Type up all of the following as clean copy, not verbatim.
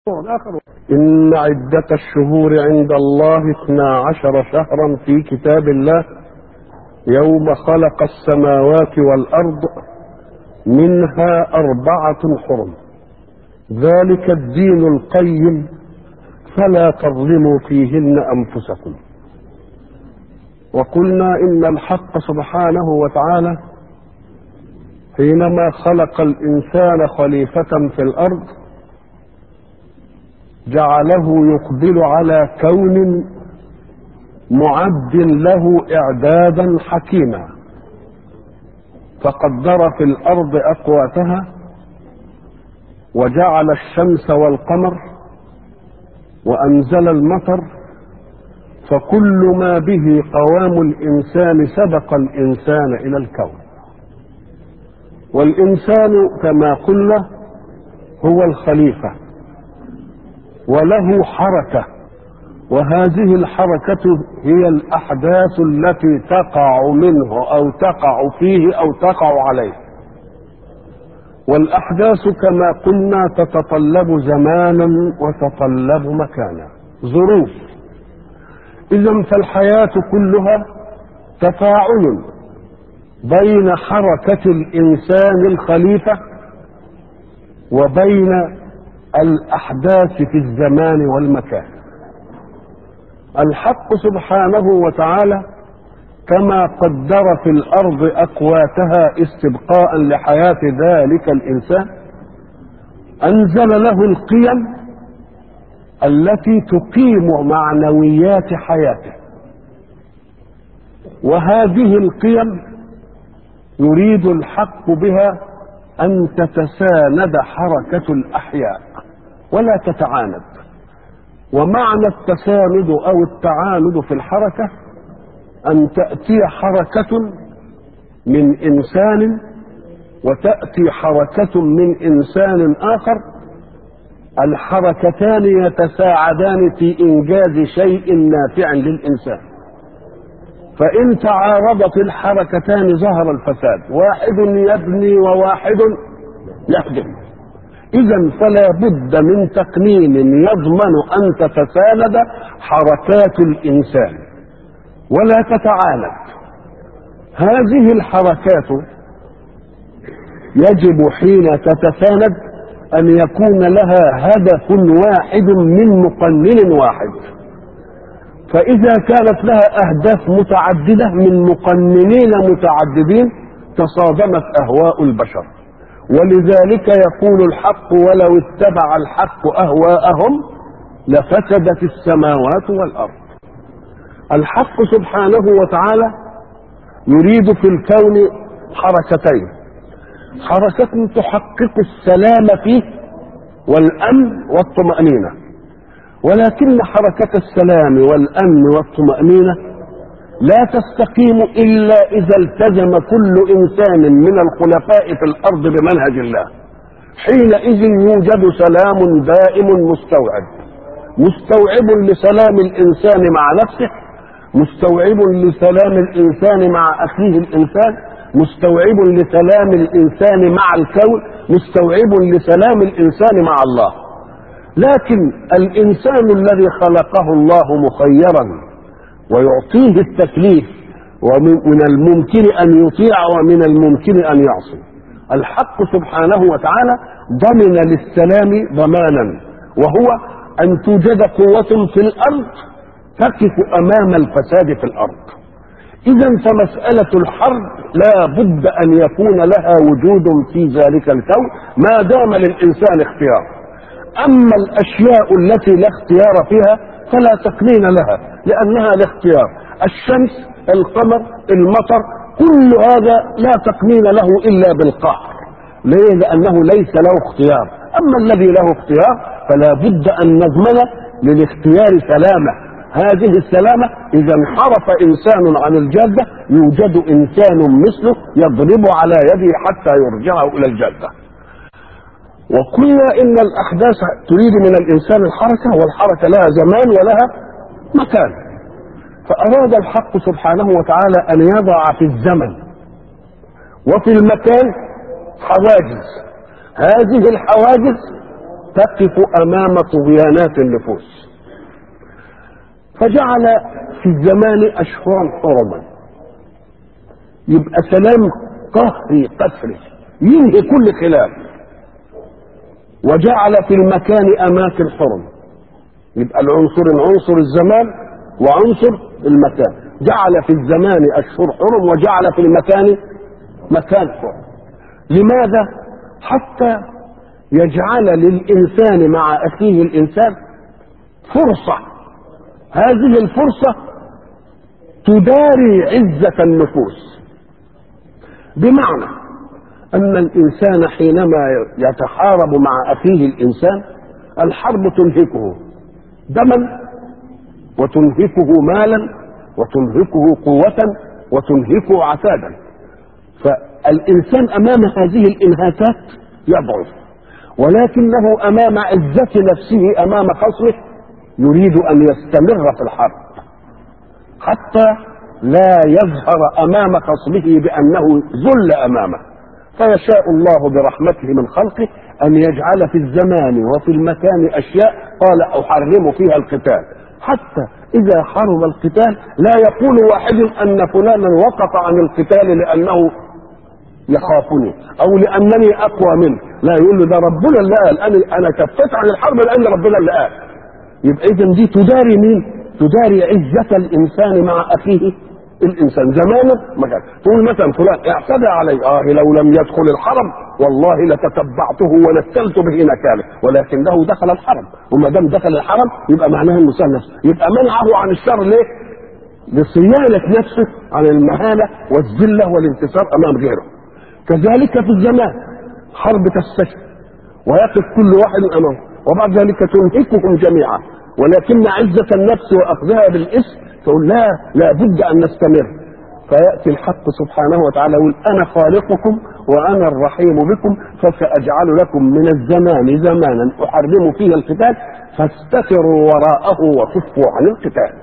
آخر. إن عدة الشهور عند الله 12 شهرا في كتاب الله يوم خلق السماوات والأرض منها 4 حرم ذلك الدين القيم فلا تظلموا فيهن أنفسكم. وقلنا إن الحق سبحانه وتعالى حينما خلق الإنسان خليفة في الأرض جعله يقبل على كون معد له إعدادا حكيما، فقدر في الأرض أقواتها وجعل الشمس والقمر وأنزل المطر، فكل ما به قوام الإنسان سبق الإنسان إلى الكون. والإنسان كما قلنا هو الخليفة وله حركة، وهذه الحركة هي الأحداث التي تقع منه أو تقع فيه أو تقع عليه. والأحداث كما قلنا تتطلب زمانا وتتطلب مكانا، ظروف. إذن فالحياة كلها تفاعل بين حركة الإنسان الخليفة وبين الأحداث في الزمان والمكان. الحق سبحانه وتعالى كما قدر في الأرض أقواتها استبقاء لحياة ذلك الإنسان أنزل له القيم التي تقيم معنويات حياته، وهذه القيم يريد الحق بها أن تتساند حركة الأحياء ولا تتعاند. ومعنى التساند أو التعاند في الحركة أن تأتي حركة من إنسان وتأتي حركة من إنسان آخر، الحركتان يتساعدان في إنجاز شيء نافع للإنسان. فإن تعارضت الحركتان ظهر الفساد، واحد يبني وواحد يهدم. إذن فلا بد من تقنين يضمن أن تتساند حركات الإنسان ولا تتعاند. هذه الحركات يجب حين تتساند أن يكون لها هدف واحد من مقنن واحد. فإذا كانت لها أهداف متعددة من مقننين متعددين تصادمت أهواء البشر. ولذلك يقول الحق: ولو اتبع الحق أهواءهم لفسدت السماوات والأرض. الحق سبحانه وتعالى يريد في الكون حركتين: حركة تحقق السلام فيه والأمن والطمأنينة. ولكن حركة السلام والأمن والطمأنينة لا تستقيم إلا إذا التزم كل إنسان من الخلفاء في الأرض بمنهج الله. حينئذ يوجد سلام دائم مستوعب لسلام الإنسان مع نفسه، مستوعب لسلام الإنسان مع أخيه الإنسان، مستوعب لسلام الإنسان مع الكون، مستوعب لسلام الإنسان مع الله. لكن الإنسان الذي خلقه الله مخيرا ويعطيه التكليف، ومن الممكن أن يطيع ومن الممكن أن يعصي. الحق سبحانه وتعالى ضمن للسلام ضمانا، وهو أن توجد قوة في الأرض تقف أمام الفساد في الأرض. إذن فمسألة الحرب لا بد أن يكون لها وجود في ذلك الكون ما دام للإنسان اختيار. أما الأشياء التي لا اختيار فيها فلا تقنين لها، لأنها الاختيار. الشمس، القمر، المطر، كل هذا لا تقنين له إلا بالقهر. ليه؟ لأنه ليس له اختيار. أما الذي له اختيار فلا بد أن نضمن للاختيار سلامة. هذه السلامة إذا انحرف إنسان عن الجادة يوجد إنسان مثله يضرب على يده حتى يرجعه إلى الجادة. وقلنا إن الأحداث تريد من الإنسان الحركة، والحركة لها زمان ولها مكان. فأراد الحق سبحانه وتعالى أن يضع في الزمن وفي المكان حواجز. هذه الحواجز تقف أمام طغيانات النفوس، فجعل في الزمان أشهرا حرما، يبقى سلام قهري قسري ينهي كل خلاف. وجعل في المكان أماكن حرم، يبقى العنصر عنصر الزمان وعنصر المكان. جعل في الزمان أشهر حرم وجعل في المكان مكان حرم. لماذا؟ حتى يجعل للإنسان مع أخيه الإنسان فرصة، هذه الفرصة تداري عزة النفوس، بمعنى أن الإنسان حينما يتحارب مع أخيه الإنسان الحرب تنهكه دما وتنهكه مالا وتنهكه قوة وتنهكه عتادا، فالإنسان أمام هذه الإنهاكات يضعف، ولكنه أمام عزة نفسه أمام خصمه يريد أن يستمر في الحرب حتى لا يظهر أمام خصمه بأنه ذل أمامه. فيشاء الله برحمته من خلقه أن يجعل في الزمان وفي المكان أشياء قال أحرم فيها القتال، حتى إذا حرم القتال لا يقول واحد أن فلانا وقف عن القتال لأنه يخافني أو لأنني أقوى منه، لا، يقول له ده ربنا اللي قال، أنا كفيت عن الحرب لأن ربنا اللي قال. يبقى إذن دي تداري مين؟ تداري عزة الإنسان مع أخيه الإنسان. زمانه مكان تقول مثلا فلان اعتدى علي، لو لم يدخل الحرم والله لتتبعته ونكلت به نكاله، ولكنه دخل الحرم، وما دام دخل الحرم يبقى معناه انه سال نفسه، يبقى منعه عن الشر ليه؟ لصيانة نفسه عن المهانة والذلة والانتصار أمام غيره. كذلك في الزمان حرب تستشف ويقف كل واحد أمامه، وبعد ذلك تنهكهم جميعا، ولكن عزة النفس وأخذها بالاسم تقول لا بد أن نستمر. فيأتي الحق سبحانه وتعالى يقول أنا خالقكم وأنا الرحيم بكم، فسأجعل لكم من الزمان زمانا أحرم فيه القتال فاستتروا وراءه وكفوا عن القتال.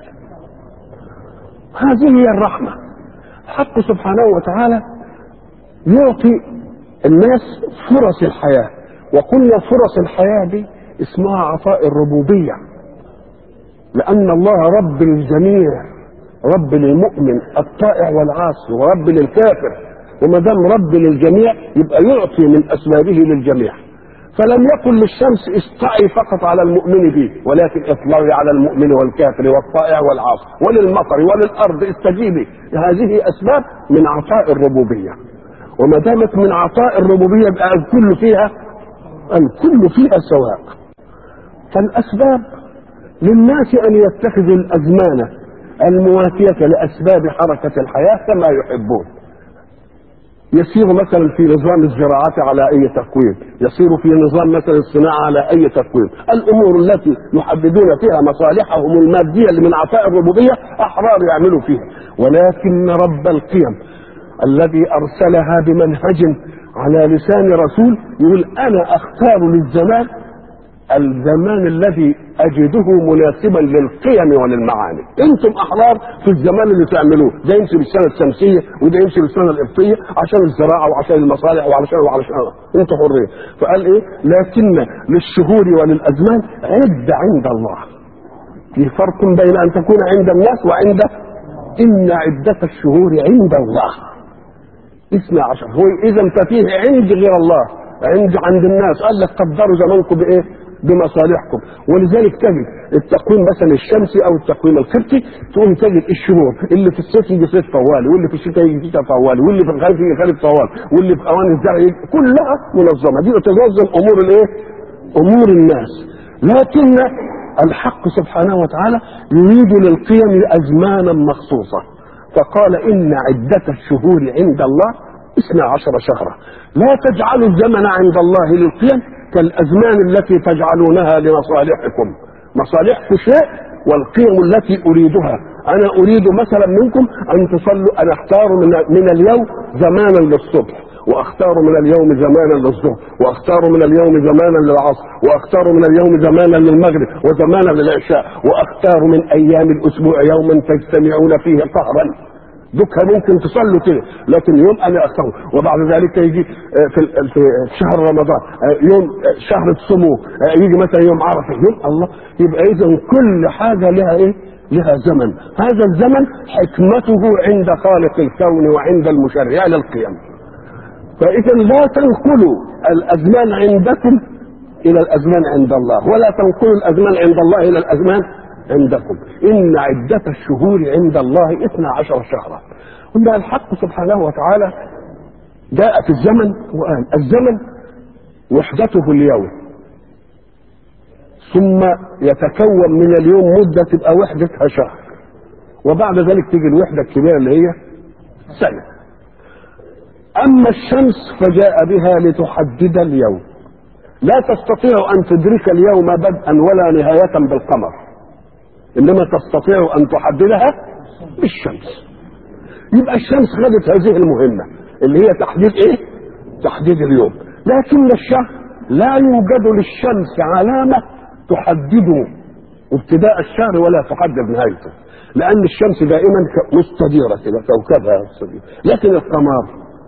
هذه هي الرحمة. الحق سبحانه وتعالى يعطي الناس فرص الحياة، وقلنا فرص الحياة دي اسمها عطاء الربوبية، لأن الله رب الجميع، رب للمؤمن الطائع والعاصي ورب للكافر، وما دام رب للجميع يبقى يعطي من أسبابه للجميع. فلم يقل للشمس اسطعي فقط على المؤمن به، ولكن اطلعي على المؤمن والكافر والطائع والعاصي، وللمطر وللأرض استجيبي. هذه أسباب من عطاء الربوبية، وما دامت من عطاء الربوبية يبقى الكل فيها سواء. فالأسباب للناس أن يتخذوا الأزمان المواتية لأسباب حركة الحياة كما يحبون. يسير مثلا في نظام الزراعة على أي تقويم، يسير في نظام مثلا الصناعة على أي تقويم. الأمور التي يحددون فيها مصالحهم المادية اللي من عطاء الربوبية أحرار يعملوا فيها، ولكن رب القيم الذي أرسلها بمنهج على لسان رسول يقول أنا أختار للزمان الزمان الذي أجده مناسبا للقيم وللمعاني. انتم احرار في الزمان اللي تعملوه، ده يمشي بالسنه الشمسيه وده يمشي بالسنه القبطيه عشان الزراعه وعشان المصالح وعشان انتم حرين. فقال ايه؟ لكن للشهور وللازمان عد عند الله. في فرق بين ان تكون عند الناس وعند ان عده الشهور عند الله 12. هو اذا ففيه عند غير الله، عند الناس قال لك قدروا زمانكم بايه؟ بمصالحكم. ولذلك تجد التقويم مثلا الشمسي او التقويم القبطي تقوم تجد الشهور اللي في الصيف يجي صيف طوالي، واللي في الشتاء يجي شتاء طوالي، واللي في الخريف يجي خريف طوالي، واللي في اوان الزرع يجي، كلها منظمه. دي تنظم امور الايه؟ امور الناس. لكن الحق سبحانه وتعالى يريد للقيم ازمانا مخصوصه، فقال ان عده الشهور عند الله 12 شهرا. لا تجعلوا الزمن عند الله للقيم كالأزمان التي تجعلونها لمصالحكم. مصالحكم شيء والقيم التي أريدها، أنا أريد مثلا منكم أن تصلوا، أنا أختار من اليوم زمانا للصبح، وأختار من اليوم زمانا للظهر، وأختار من اليوم زمانا للعصر، وأختار من اليوم زمانا للمغرب وزمانا للعشاء، وأختار من أيام الأسبوع يوما تجتمعون فيه قهرا. دوكها ممكن تصلوا كده، لكن يوم انا اصوم، وبعد ذلك يجي في شهر رمضان يوم شهر تصوموه، يجي مثلا يوم عرفه، يوم الله. يبقى اذا كل حاجه لها ايه؟ لها زمن. هذا الزمن حكمته عند خالق الكون وعند المشرع للقيم. فاذا لا تنقلوا الازمان عندكم الى الازمان عند الله، ولا تنقلوا الازمان عند الله الى الازمان عندكم. ان عدة الشهور عند الله 12 شهرا. قلنا الحق سبحانه وتعالى جاء في الزمن وقال الزمن وحدته اليوم، ثم يتكون من اليوم مدة تبقى وحدتها شهر، وبعد ذلك تيجي الوحدة الكبيرة اللي هي سنة. أما الشمس فجاء بها لتحدد اليوم، لا تستطيع أن تدرك اليوم بدءا ولا نهاية بالقمر، إنما تستطيع أن تحددها بالشمس. يبقى الشمس خدت هذه المهمة اللي هي تحديد إيه؟ تحديد اليوم. لكن الشهر لا يوجد للشمس علامة تحدد ابتداء الشهر ولا تحدد نهايته، لأن الشمس دائما مستديرة كده كوكبها مستدير. لكن القمر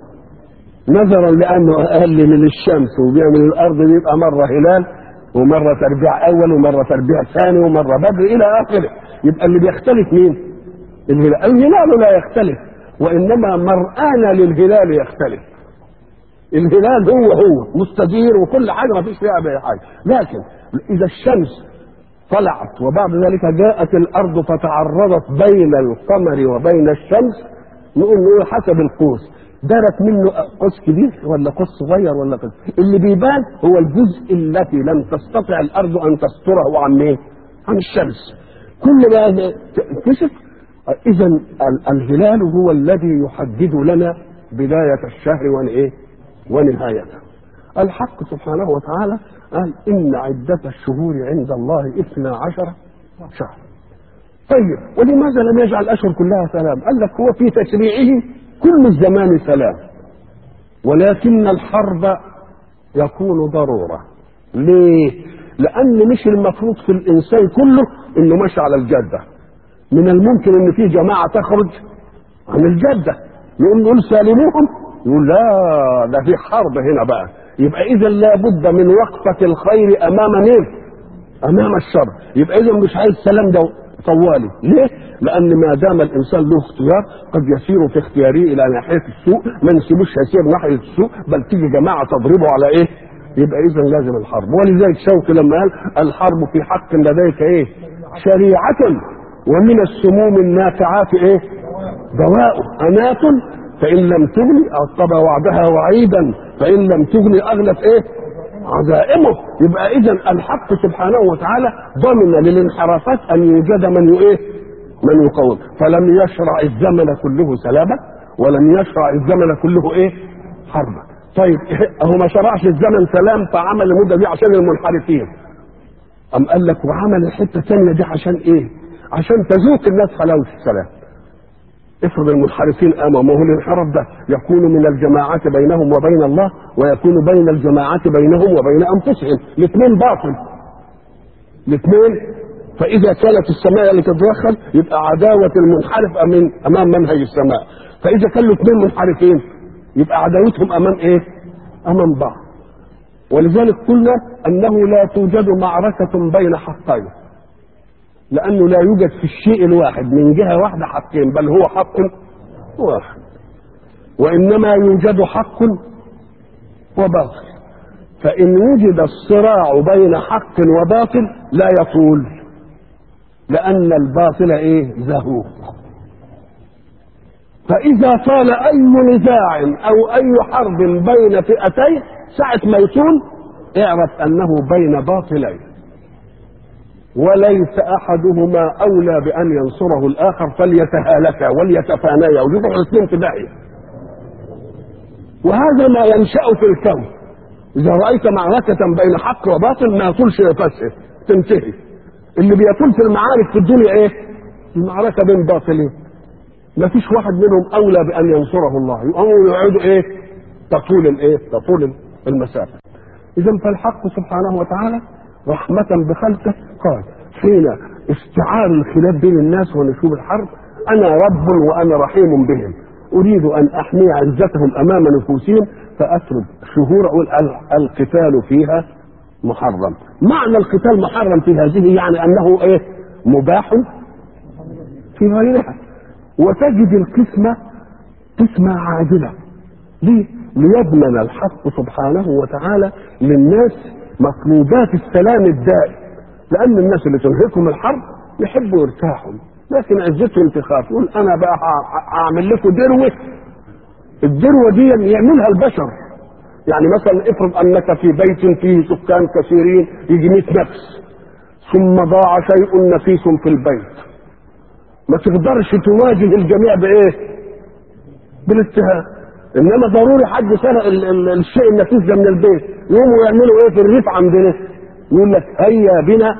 نظرا لأنه أقل من الشمس وبيعمل الأرض بيبقى مرة هلال ومرة تربيع أول ومرة تربيع ثاني ومرة بدر إلى آخره. يبقى اللي بيختلف مين؟ الهلال. الهلال لا يختلف، وإنما مرآنا للهلال يختلف. الهلال هو مستدير وكل حاجة ما فيش فيها بأي حاجة، لكن إذا الشمس طلعت وبعد ذلك جاءت الأرض فتعرضت بين القمر وبين الشمس، نقول حسب القوس، دارت منه قوس كبير ولا قوس صغير ولا قوس. اللي بيبان هو الجزء الذي لم تستطع الأرض أن تستره عن مين؟ عن الشمس. كل ما كشف. إذا الهلال هو الذي يحدد لنا بداية الشهر ونهايته. الحق سبحانه وتعالى قال إن عدة الشهور عند الله 12 شهر. طيب ولماذا لم يجعل الأشهر كلها سلام؟ قال لك هو في تشريعه كل الزمان سلام، ولكن الحرب يكون ضرورة. ليه؟ لأن مش المفروض في الإنسان كله إنه ماشي على الجدة. من الممكن إن في جماعة تخرج عن الجدة نقول سالموهم، يقول لا ده في حرب هنا بقى. يبقى إذا لابد من وقفة الخير أمام مين؟ أمام الشر. يبقى إذا مش عايز سلام ده طوالي. ليه؟ لأن ما دام الإنسان له اختيار قد يسير في اختياره إلى ناحية السوء، ما نسيبوش يسير ناحية السوء، بل تيجي جماعة تضربه على إيه؟ يبقى إذا لازم الحرب. ولذلك شوقي لما قال الحرب في حق لديك إيه؟ شريعة، ومن السموم النافعات إيه؟ دواء أنات، فإن لم تغني أعطب وعدها وعيدا، فإن لم تغني أغلت إيه؟ عزائمه. يبقى إذا الحق سبحانه وتعالى ضمن للانحرافات أن يوجد من يقوم. فلم يشرع الزمن كله سلامة، ولم يشرع الزمن كله إيه؟ حربا. طيب هو ما شرعش الزمن سلام فعمل المدة دي عشان المنحرفين، أم قال لك وعمل الحتة الثانية دي عشان إيه؟ عشان تذوق الناس حلاوة السلام. افرض المنحرفين ما هو الانحراف ده يكون من الجماعات بينهم وبين الله، ويكون بين الجماعات بينهم وبين انفسهم، الاثنين باطل الاثنين. فاذا كانت السماء اللي تتدخل يبقى عداوه المنحرف امام منهج السماء، فاذا كانوا اثنين منحرفين يبقى عداوتهم امام ايه؟ امام بعض. ولذلك قلنا انه لا توجد معركه بين حقين، لأنه لا يوجد في الشيء الواحد من جهة واحدة حقين، بل هو حق واحد، وإنما يوجد حق وباطل. فإن وجد الصراع بين حق وباطل لا يطول، لأن الباطل إيه؟ زهوق. فإذا طال أي نزاع أو أي حرب بين فئتين ساعة ما يطول اعرف أنه بين باطلين، وليس احدهما اولى بان ينصره الاخر، فليتهالكا وليتفانيا ويروحوا الاثنين في داهيه. وهذا ما ينشا في الكون. اذا رايت معركه بين حق وباطل ما يطولش يفسد تنتهي. اللي بيطول في المعارك في الدنيا ايه؟ المعركه بين باطلين، ما فيش واحد منهم اولى بان ينصره الله، يقوموا يقعدوا ايه؟ تطول المسافه. اذا فالحق سبحانه وتعالى رحمة بخلقه قال حين استعار الخلاف بين الناس ونشوب الحرب انا رب وانا رحيم بهم، اريد ان احمي عزتهم امام نفوسهم، فاترك شهور اقول القتال فيها محرم. معنى القتال محرم في هذه يعني انه ايه؟ مباح في غيرها. وتجد القسمة قسمة عادلة. ليه؟ ليضمن الحق سبحانه وتعالى للناس مطلوبات السلام الدائم، لأن الناس اللي تنهكم الحرب يحبوا يرتاحوا، لكن عزتهم تخاف، يقول أنا بقى هعمل لكم دروة. الدروة دي يعملها البشر. يعني مثلا افرض أنك في بيت فيه سكان كثيرين يجي 100 نفس، ثم ضاع شيء نفيس في البيت، ما تقدرش تواجه الجميع بايه؟ بالاتهام. انما ضروري حد سرق الشيء النفيس ده من البيت، يقوموا يعملوا ايه في الريف عندنا؟ يقول لك هيا بنا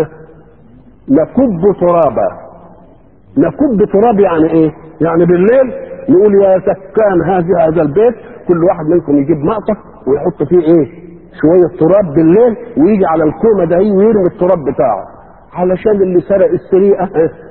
نكب ترابا. نكب تراب يعني ايه؟ يعني بالليل نقول يا سكان هذا البيت كل واحد منكم يجيب مقطف ويحط فيه ايه؟ شويه تراب بالليل، ويجي على الكومه ده ويرمي التراب بتاعه، علشان اللي سرق السرقه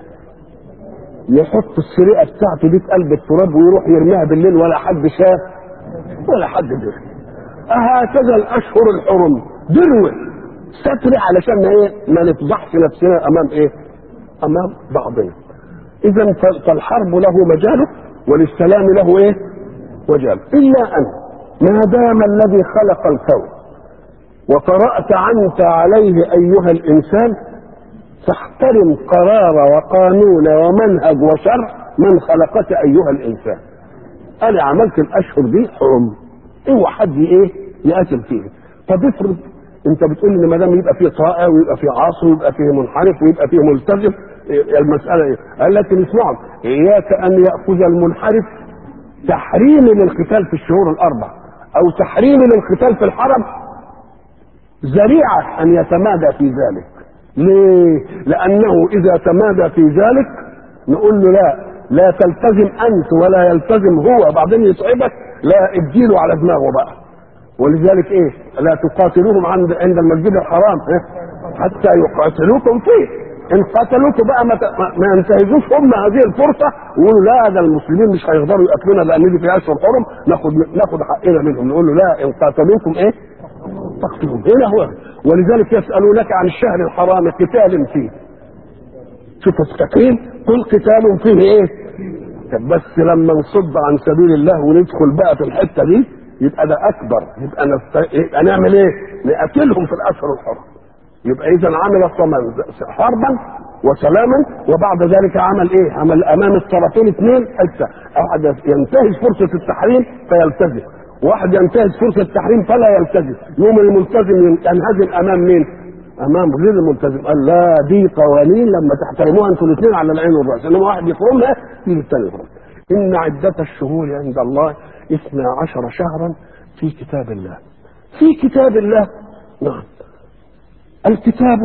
يحط السرقه بتاعته دي في قلب التراب ويروح يرميها بالليل ولا حد شاف ولا حد دري. هكذا الاشهر الحرم دروه ستر علشان ايه؟ ما نفضحش نفسنا امام ايه؟ امام بعضنا. اذا فالحرب له مجاله وللسلام له ايه؟ مجال. الا ان ما دام الذي خلق الكون وقرأت عنت عليه ايها الانسان، فاحترم قرار وقانون ومنهج وشرع من خلقك ايها الانسان. انا عملت الاشهر دي حرم، اوعى حد ايه؟ يقاتل فيه. طب افرض انت بتقول ان ما دام يبقى فيه طائع ويبقى فيه عاصي ويبقى فيه منحرف ويبقى فيه ملتزم، المساله ايه؟ قال لك اسمعوا، اياك ان ياخذ المنحرف تحريم للقتال في الشهور الاربع او تحريم للقتال في الحرم ذريعه ان يتمادى في ذلك. ليه؟ لانه اذا تمادى في ذلك نقول له لا تلتزم انت ولا يلتزم هو، بعدين يتعبك، لا اديله على دماغه بقى. ولذلك ايه؟ لا تقاتلوهم عند المسجد الحرام حتى يقاتلوكم فيه. ان قاتلوكم بقى ما ينتهزوش هم هذه الفرصه ويقولوا لا ده المسلمين مش هيقدروا يقاتلونا لان دي في اشهر حرم، ناخد حقنا منهم. نقول له لا، ان قاتلوكم ايه؟ تقتلهم. هنا هو. ولذلك يسالونك عن الشهر الحرام قتال فيه. شوف التكريم، قل قتال فيه ايه؟ بس لما نصد عن سبيل الله وندخل بقى في الحته دي يبقى ده اكبر، يبقى نعمل ايه؟ نقتلهم في الاشهر الحرم. يبقى اذا عمل الصمام حربا وسلاما، وبعد ذلك عمل ايه؟ عمل امام الطرفين اثنين حته، واحد ينتهز فرصه التحريم فيلتزم، واحد ينتهز فرصه التحريم فلا يلتزم. يوم الملتزم ينهزم امام مين؟ امام غير الملتزم. قال لا، دي قوانين لما تحترموها انتوا الاثنين على العين والراس، انما واحد يفرمها يجي الثاني يفرمها. ان عده الشهور عند الله 12 شهرا في كتاب الله. في كتاب الله. نعم، الكتاب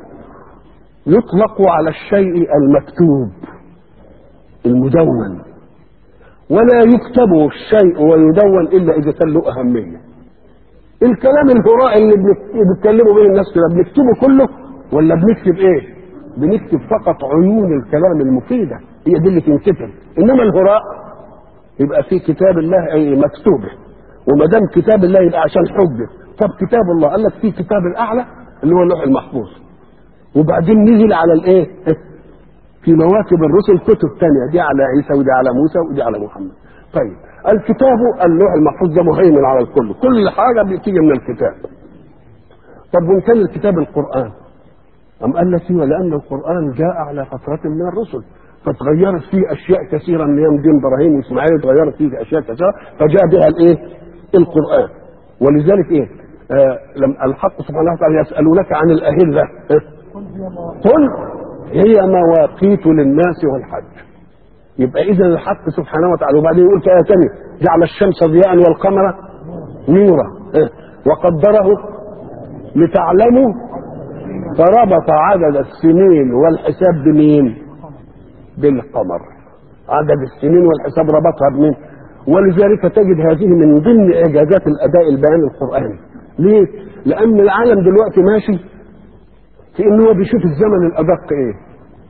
يطلق على الشيء المكتوب المدون، ولا يكتب الشيء ويدون الا اذا كان له اهميه. الكلام الهراء اللي بيتكلموا بين الناس كده بنكتبه كله ولا بنكتب ايه؟ بنكتب فقط عيون الكلام المفيده، هي دي اللي تنكتب. انما الهراء يبقى في كتاب الله اي مكتوبه، وما دام كتاب الله يبقى عشان حجه. طب كتاب الله قال لك في كتاب الاعلى اللي هو اللوح المحفوظ، وبعدين نزل على الايه؟ في مواكب الرسل كتب ثانيه، دي على عيسى ودي على موسى ودي على محمد. طيب الكتاب اللوح المحفوظ ده مهيمن على الكل، كل حاجه بتيجي من الكتاب. طب وان كان الكتاب القران، أم قال لك لأن القرآن جاء على فترة من الرسل فتغيرت فيه أشياء كثيرة، من أيام دين إبراهيم وإسماعيل تغيرت فيه أشياء كثيرة فجاء بها الإيه؟ القرآن. ولذلك إيه؟ لما الحق سبحانه وتعالى يسألونك عن الأهلة قل هي مواقيت للناس والحج. يبقى إذا الحق سبحانه وتعالى، وبعدين يقول في آية ثانية جعل الشمس ضياء والقمر نورا وقدره لتعلموا، فربط عدد السنين والحساب بمين؟ بالقمر. عدد السنين والحساب ربطها بمين؟ ولذلك تجد هذه من ضمن اعجازات الاداء البيان القراني. ليه؟ لان العالم دلوقتي ماشي في انه هو بيشوف الزمن الادق ايه؟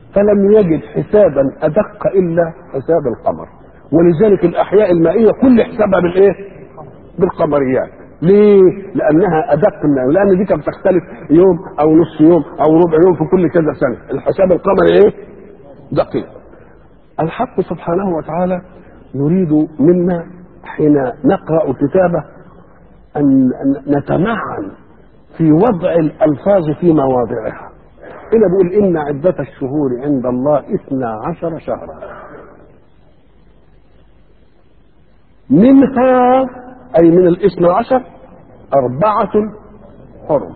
فلم يجد حسابا ادق الا حساب القمر، ولذلك الاحياء المائيه كل حسابها بالايه؟ بالقمريات. ليه؟ لانها ادق، لان دي كانت بتختلف يوم او نص يوم او ربع يوم في كل كذا سنه. الحساب القمري ايه؟ دقيق. الحق سبحانه وتعالى يريد منا حين نقرا كتابه ان نتمعن في وضع الالفاظ في مواضعها. هنا بيقول ان عده الشهور عند الله 12 شهرا، منها أي من 12 4 حرم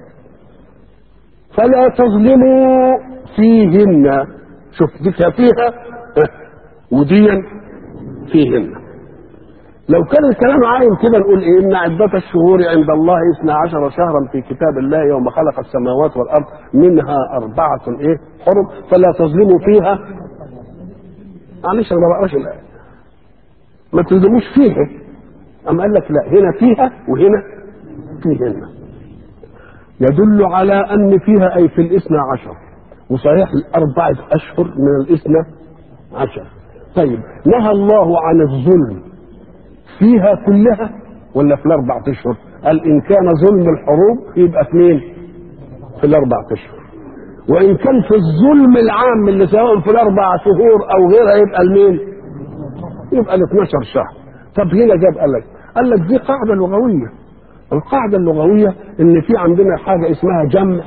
فلا تظلموا فيهن. شوف دي فيها وديا فيهن. لو كان الكلام عايم كده نقول ايه؟ ان عدة الشهور عند الله 12 شهرا في كتاب الله يوم خلق السماوات والارض منها 4 ايه؟ حرم فلا تظلموا فيها. معلش انا ما بقراش الايه، ما تظلموش فيها. أم قال لك لا، هنا فيها وهنا فيهن، يدل على أن فيها أي في 12، وصحيح 4 أشهر من 12. طيب نهى الله عن الظلم فيها كلها ولا في 4 أشهر؟ قال إن كان ظلم الحروب يبقى 2 في 4 أشهر، وإن كان في الظلم العام اللي سواء في 4 شهور أو غيرها يبقى المين؟ يبقى 12 شهر. طب هنا جاب قال لك دي قاعدة لغوية. القاعدة اللغوية ان في عندنا حاجة اسمها جمع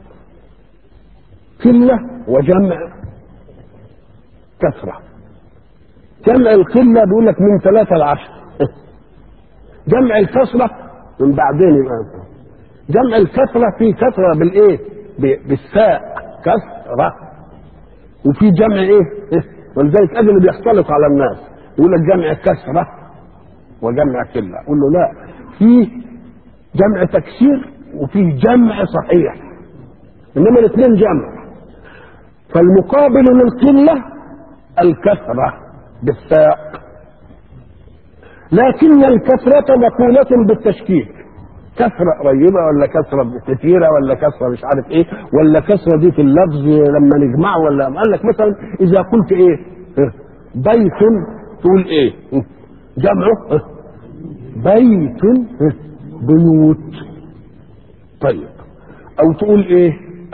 قلة وجمع كثرة. جمع القلة بيقول لك من 3 ل10، جمع الكثرة من بعدين يبقى. جمع الكثرة في كثرة بالايه؟ بالساء كثرة، وفي جمع ايه؟ ولذلك اللي بيختلط على الناس يقول لك جمع كثرة وجمع قلة. اقول له لا، في جمع تكسير وفي جمع صحيح، انما الاثنين جمع. فالمقابل للقلة الكثرة بالساق، لكن الكثرة مقولة بالتشكيك. كثرة قريبة ولا كثرة كثيرة ولا كثرة مش عارف ايه، ولا كثرة دي في اللفظ لما نجمعه، ولا قال لك مثلا اذا قلت ايه بيت تقول ايه؟ جمعه بيت بيوت. طيب او تقول ايه؟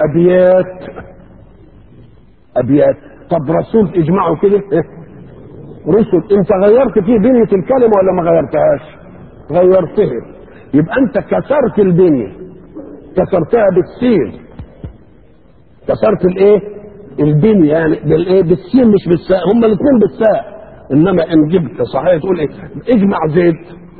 ابيات. طب رسول اجمعه كده رسل. انت غيرت فيه بنية الكلمة ولا ما غيرتهاش؟ غيرتها. يبقى انت كسرت البنية، كسرتها بالسين، كسرت الايه؟ البنية يعني بالايه؟ بالسين مش بالساء. هما الاثنين بالساء. انما ان جبت صحيح تقول ايه؟ اجمع زيد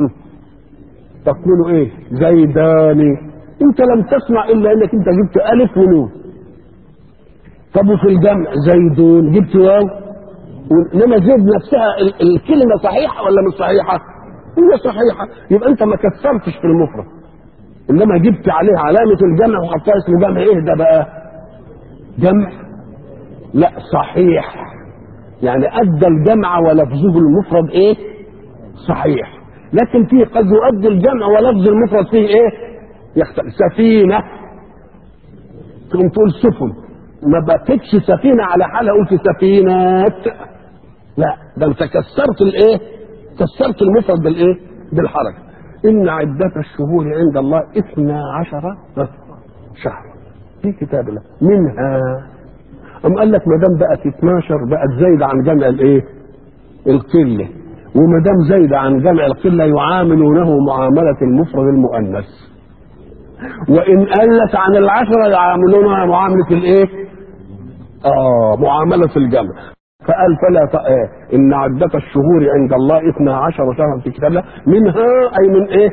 تقول ايه؟ زيداني. انت لم تصنع الا انك انت جبت الف ونون. طب وفي الجمع زيدون جبت واو، انما زيد نفسها الكلمه صحيحه ولا مش صحيحه؟ هي صحيحه. يبقى انت ما كثرتش في المفرد، انما جبت عليها علامه الجمع وحطها اسم جمع. ايه ده بقى؟ جمع لا صحيح، يعني ادى الجمع ولفظه المفرد ايه؟ صحيح. لكن فيه قد يؤدي الجمع ولفظ المفرد فيه ايه؟ يختلف. سفينه تقوم تقول سفن، ما بقتش سفينه على حالها، قلت سفينات. لا، ده انت كسرت الايه؟ كسرت المفرد بالايه؟ بالحركه. ان عده الشهور عند الله 12 شهر في كتاب الله منها. أم قال لك ما دام بقت 12 بقت زايده عن جمع الايه؟ القله. وما دام زايده عن جمع القله يعاملونه معامله المفرد المؤنث. وان قلت عن 10 يعاملونها معامله الايه؟ معامله الجمع. فقال ان عده الشهور عند الله 12 شهرا في كتاب الله منها اي من ايه؟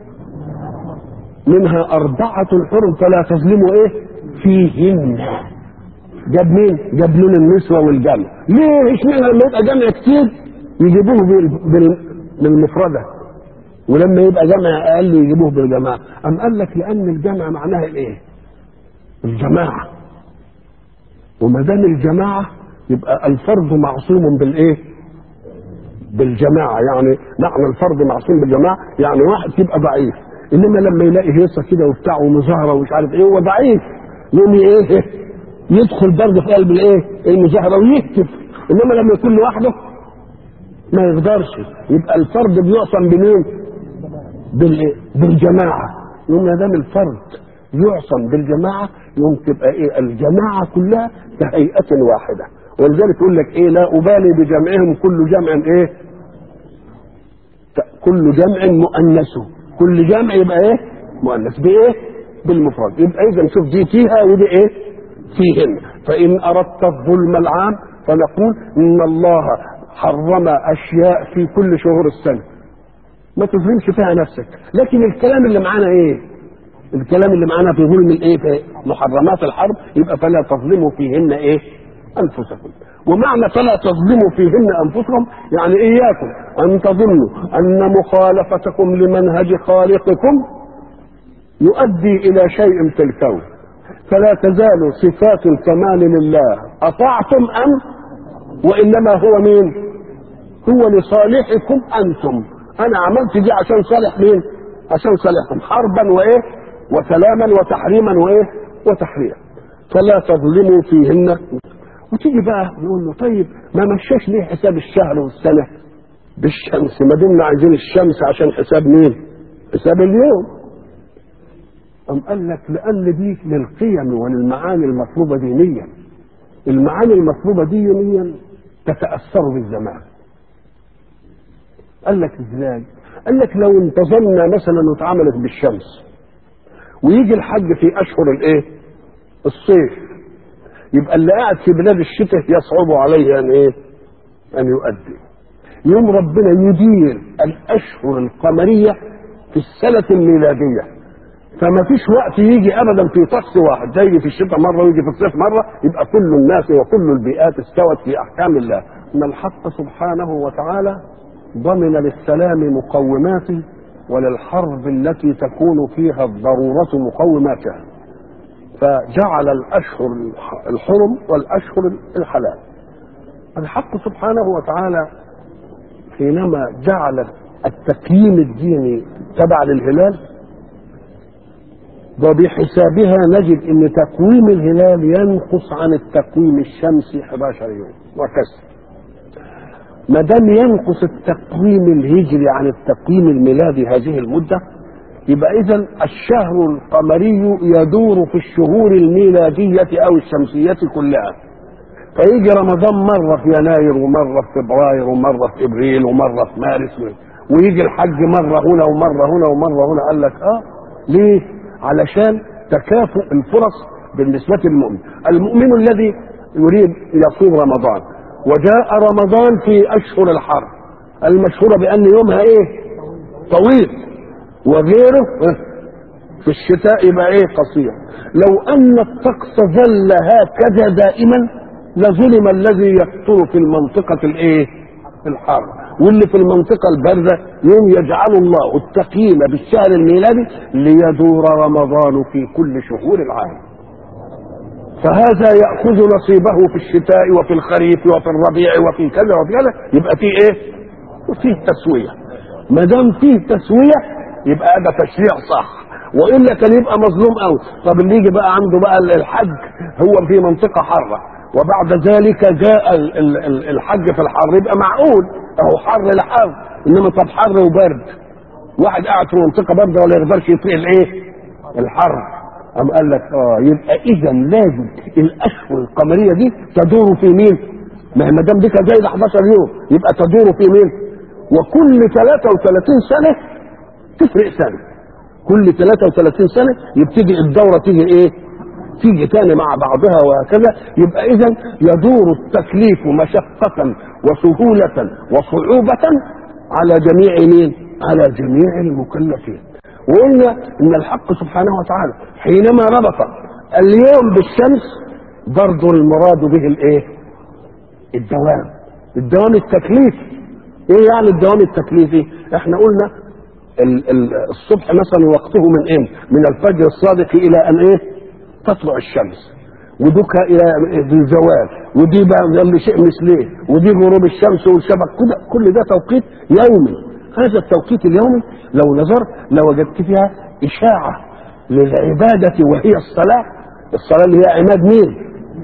منها 4 حرم فلا تظلموا ايه؟ فيهن. جاب مين؟ جاب لون النسوة والجمع. ليه؟ اشمعنى لما يبقى جمع كتير يجيبوه بالمفردة، ولما يبقى جمع اقل يجيبوه بالجماعة؟ ام قال لك لان الجمع معناها الايه؟ الجماعة. وما دام الجماعة يبقى الفرد معصوم بالايه؟ بالجماعة. يعني معنى الفرد معصوم بالجماعة يعني واحد يبقى ضعيف، انما لما يلاقي هيصة كده وبتاع ومظاهرة ومش عارف ايه هو ضعيف، يقوم ايه؟ يدخل برضه في قلب الايه؟ المظاهره ويكتب. انما لما يكون لوحده ما يقدرش. يبقى الفرد بيعصم بمين؟ بالجماعه. يوم ما دام الفرد يعصم بالجماعه يوم تبقى ايه؟ الجماعه كلها كهيئه واحده. ولذلك يقول لك ايه؟ لا ابالي بجمعهم كل جمع ايه؟ كل جمع مؤنثه. كل جمع يبقى ايه؟ مؤنث بايه؟ بالمفرد. يبقى اذا شوف دي فيها ودي ايه؟ فيهن. فان اردت الظلم العام فنقول ان الله حرم اشياء في كل شهور السنه ما تظلمش فيها نفسك. لكن الكلام اللي معانا ايه؟ الكلام اللي معانا في ظلم الايه؟ في محرمات الحرب. يبقى فلا تظلموا فيهن ايه؟ انفسكم. ومعنى فلا تظلموا فيهن انفسكم يعني اياكم ان تظنوا ان مخالفتكم لمنهج خالقكم يؤدي الى شيء في الكون. فلا تزال صفات الكمال لله اطعتم ام وانما هو مين؟ هو لصالحكم انتم. انا عملت دي عشان صالح مين؟ عشان صالحكم، حربا وايه؟ وسلاما وتحريما وايه؟ وتحريما. فلا تظلموا فيهن. وتيجي بقى نقول له طيب ما مشاش ليه حساب الشهر والسنه بالشمس؟ ما دمنا عايزين الشمس عشان حساب مين؟ حساب اليوم. أم قال لك لأن دي للقيم وللمعاني المطلوبة دينيا. المعاني المطلوبة دينيا تتأثر بالزمان. قال لك ازاي؟ قال لك لو انتظمنا مثلا واتعملت بالشمس ويجي الحج في أشهر الايه؟ الصيف، يبقى اللي قاعد في بلاد الشتاء يصعب عليه ان ايه؟ ان يؤدي. يوم ربنا يدير الاشهر القمريه في السنه الميلاديه، فما فيش وقت يجي ابدا في طقس واحد، ده يجي في الشتاء مره ويجي في الصيف مره، يبقى كل الناس وكل البيئات استوت في احكام الله. ان الحق سبحانه وتعالى ضمن للسلام مقوماته وللحرب التي تكون فيها الضروره مقوماتها، فجعل الاشهر الحرم والاشهر الحلال. الحق سبحانه وتعالى حينما جعل التقييم الديني تبع للهلال وبحسابها نجد ان تقويم الهلال ينقص عن التقويم الشمسي 11 يوم وكسر. ما دام ينقص التقويم الهجري عن التقويم الميلادي هذه المده، يبقى اذا الشهر القمري يدور في الشهور الميلاديه او الشمسيه كلها. فيجي رمضان مره في يناير ومره في فبراير ومره في ابريل ومره في مارس، ويجي الحج مره هنا ومره هنا ومره هنا. قال لك ليه؟ علشان تكافؤ الفرص بالنسبه للمؤمن. المؤمن الذي يريد يصوم رمضان وجاء رمضان في اشهر الحرب المشهوره بان يومها ايه؟ طويل، وغيره في الشتاء يبقى ايه؟ قصير. لو ان الطقس ظل هكذا دائما لظلم الذي يقطر في المنطقه الايه؟ الحاره، واللي في المنطقه البارده يوم يجعل الله التقييم بالشهر الميلادي ليدور رمضان في كل شهور العام. فهذا ياخذ نصيبه في الشتاء وفي الخريف وفي الربيع وفي كذا وفي كذا. يبقى فيه ايه؟ فيه تسويه. ما دام فيه تسويه يبقى هذا تشريع صح، والا كان يبقى مظلوم قوي. طب اللي يجي بقى عنده بقى الحج هو في منطقه حاره وبعد ذلك جاء الحج في الحر، يبقى معقول اهو حر لحر. انما طب حر وبرد، واحد قاعد في منطقه بارده ولا يقدرش يطيق الايه؟ الحر. قام قال لك يبقى اذا لازم الاشهر القمريه دي تدور في مين؟ ما دام دي زي 11 يوم يبقى تدور في مين؟ وكل 33 سنه تفرق سنه. كل 33 سنه يبتدي الدوره تيجي ايه؟ تيجي تاني مع بعضها وهكذا. يبقى اذا يدور التكليف مشقة وسهولة وصعوبة على جميع مين؟ على جميع المكلفين. وقلنا ان الحق سبحانه وتعالى حينما ربط اليوم بالشمس برضه المراد به الايه؟ الدوام التكليفي. ايه يعني الدوام التكليفي؟ احنا قلنا الصبح مثلا وقته من ايه؟ من الفجر الصادق الى ان ايه؟ تطلع الشمس، ودكها الى الزوال، ودي بقى اللي شيء مثليه، ودي غروب الشمس والشفق. كل ده توقيت يومي. هذا التوقيت اليومي لو نظرت لوجدت فيها اشاعه للعباده وهي الصلاه. الصلاه اللي هي عماد مين؟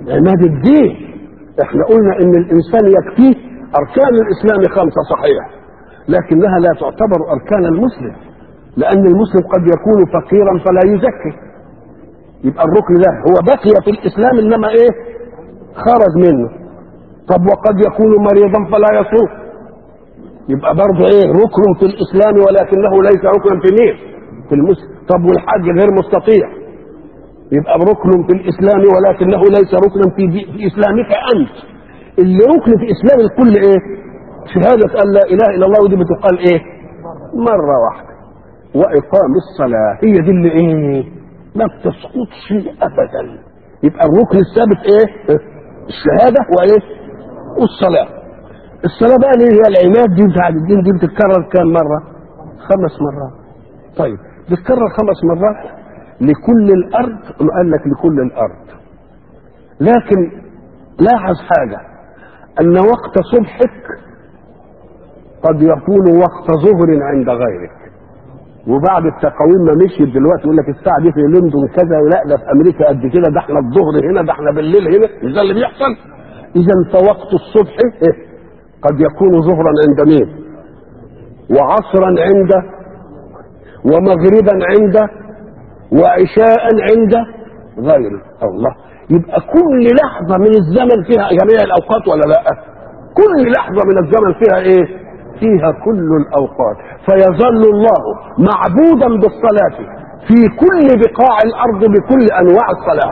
عماد الدين. احنا قلنا ان الانسان يكفيه اركان الاسلام 5 صحيح، لكنها لا تعتبر اركان المسلم، لان المسلم قد يكون فقيرا فلا يزكي، يبقى الركن ده هو بقي في الاسلام انما ايه؟ خرج منه. طب وقد يكون مريضا فلا يصوم، يبقى برضه ايه؟ ركن في الاسلام ولكنه ليس ركنا في مين؟ في المسلم. طب والحج غير مستطيع، يبقى ركن في الاسلام ولكنه ليس ركنا في اسلامك انت. اللي ركن في اسلام الكل ايه؟ شهاده ان لا اله الا الله، ودي بتقال ايه؟ مره واحده. واقام الصلاه، هي دي اللي ايه؟ ما بتسقطش ابدا. يبقى الركن الثابت ايه؟ الشهاده وايه؟ والصلاه. الصلاه بقى اللي هي العماد دي بتاع الدين دي بتتكرر كام مره؟ 5 مرات. طيب بتتكرر 5 مرات لكل الارض؟ قال لك لكل الارض، لكن لاحظ حاجه، ان وقت صبحك قد يكون وقت ظهر عند غيرك، وبعد التقاويم ما مشيت دلوقتي يقول لك الساعه دي في لندن كذا، لا ده في امريكا قد كده، ده احنا الظهر هنا، ده احنا بالليل هنا، مش ده اللي بيحصل؟ اذا فوقت الصبح قد يكون ظهرا عند مين؟ وعصرا عنده، ومغربا عنده، وعشاء عند غيره. الله، يبقى كل لحظه من الزمن فيها جميع الاوقات ولا لا؟ كل لحظه من الزمن فيها ايه؟ فيها كل الاوقات. فيظل الله معبودا بالصلاه في كل بقاع الارض بكل انواع الصلاه.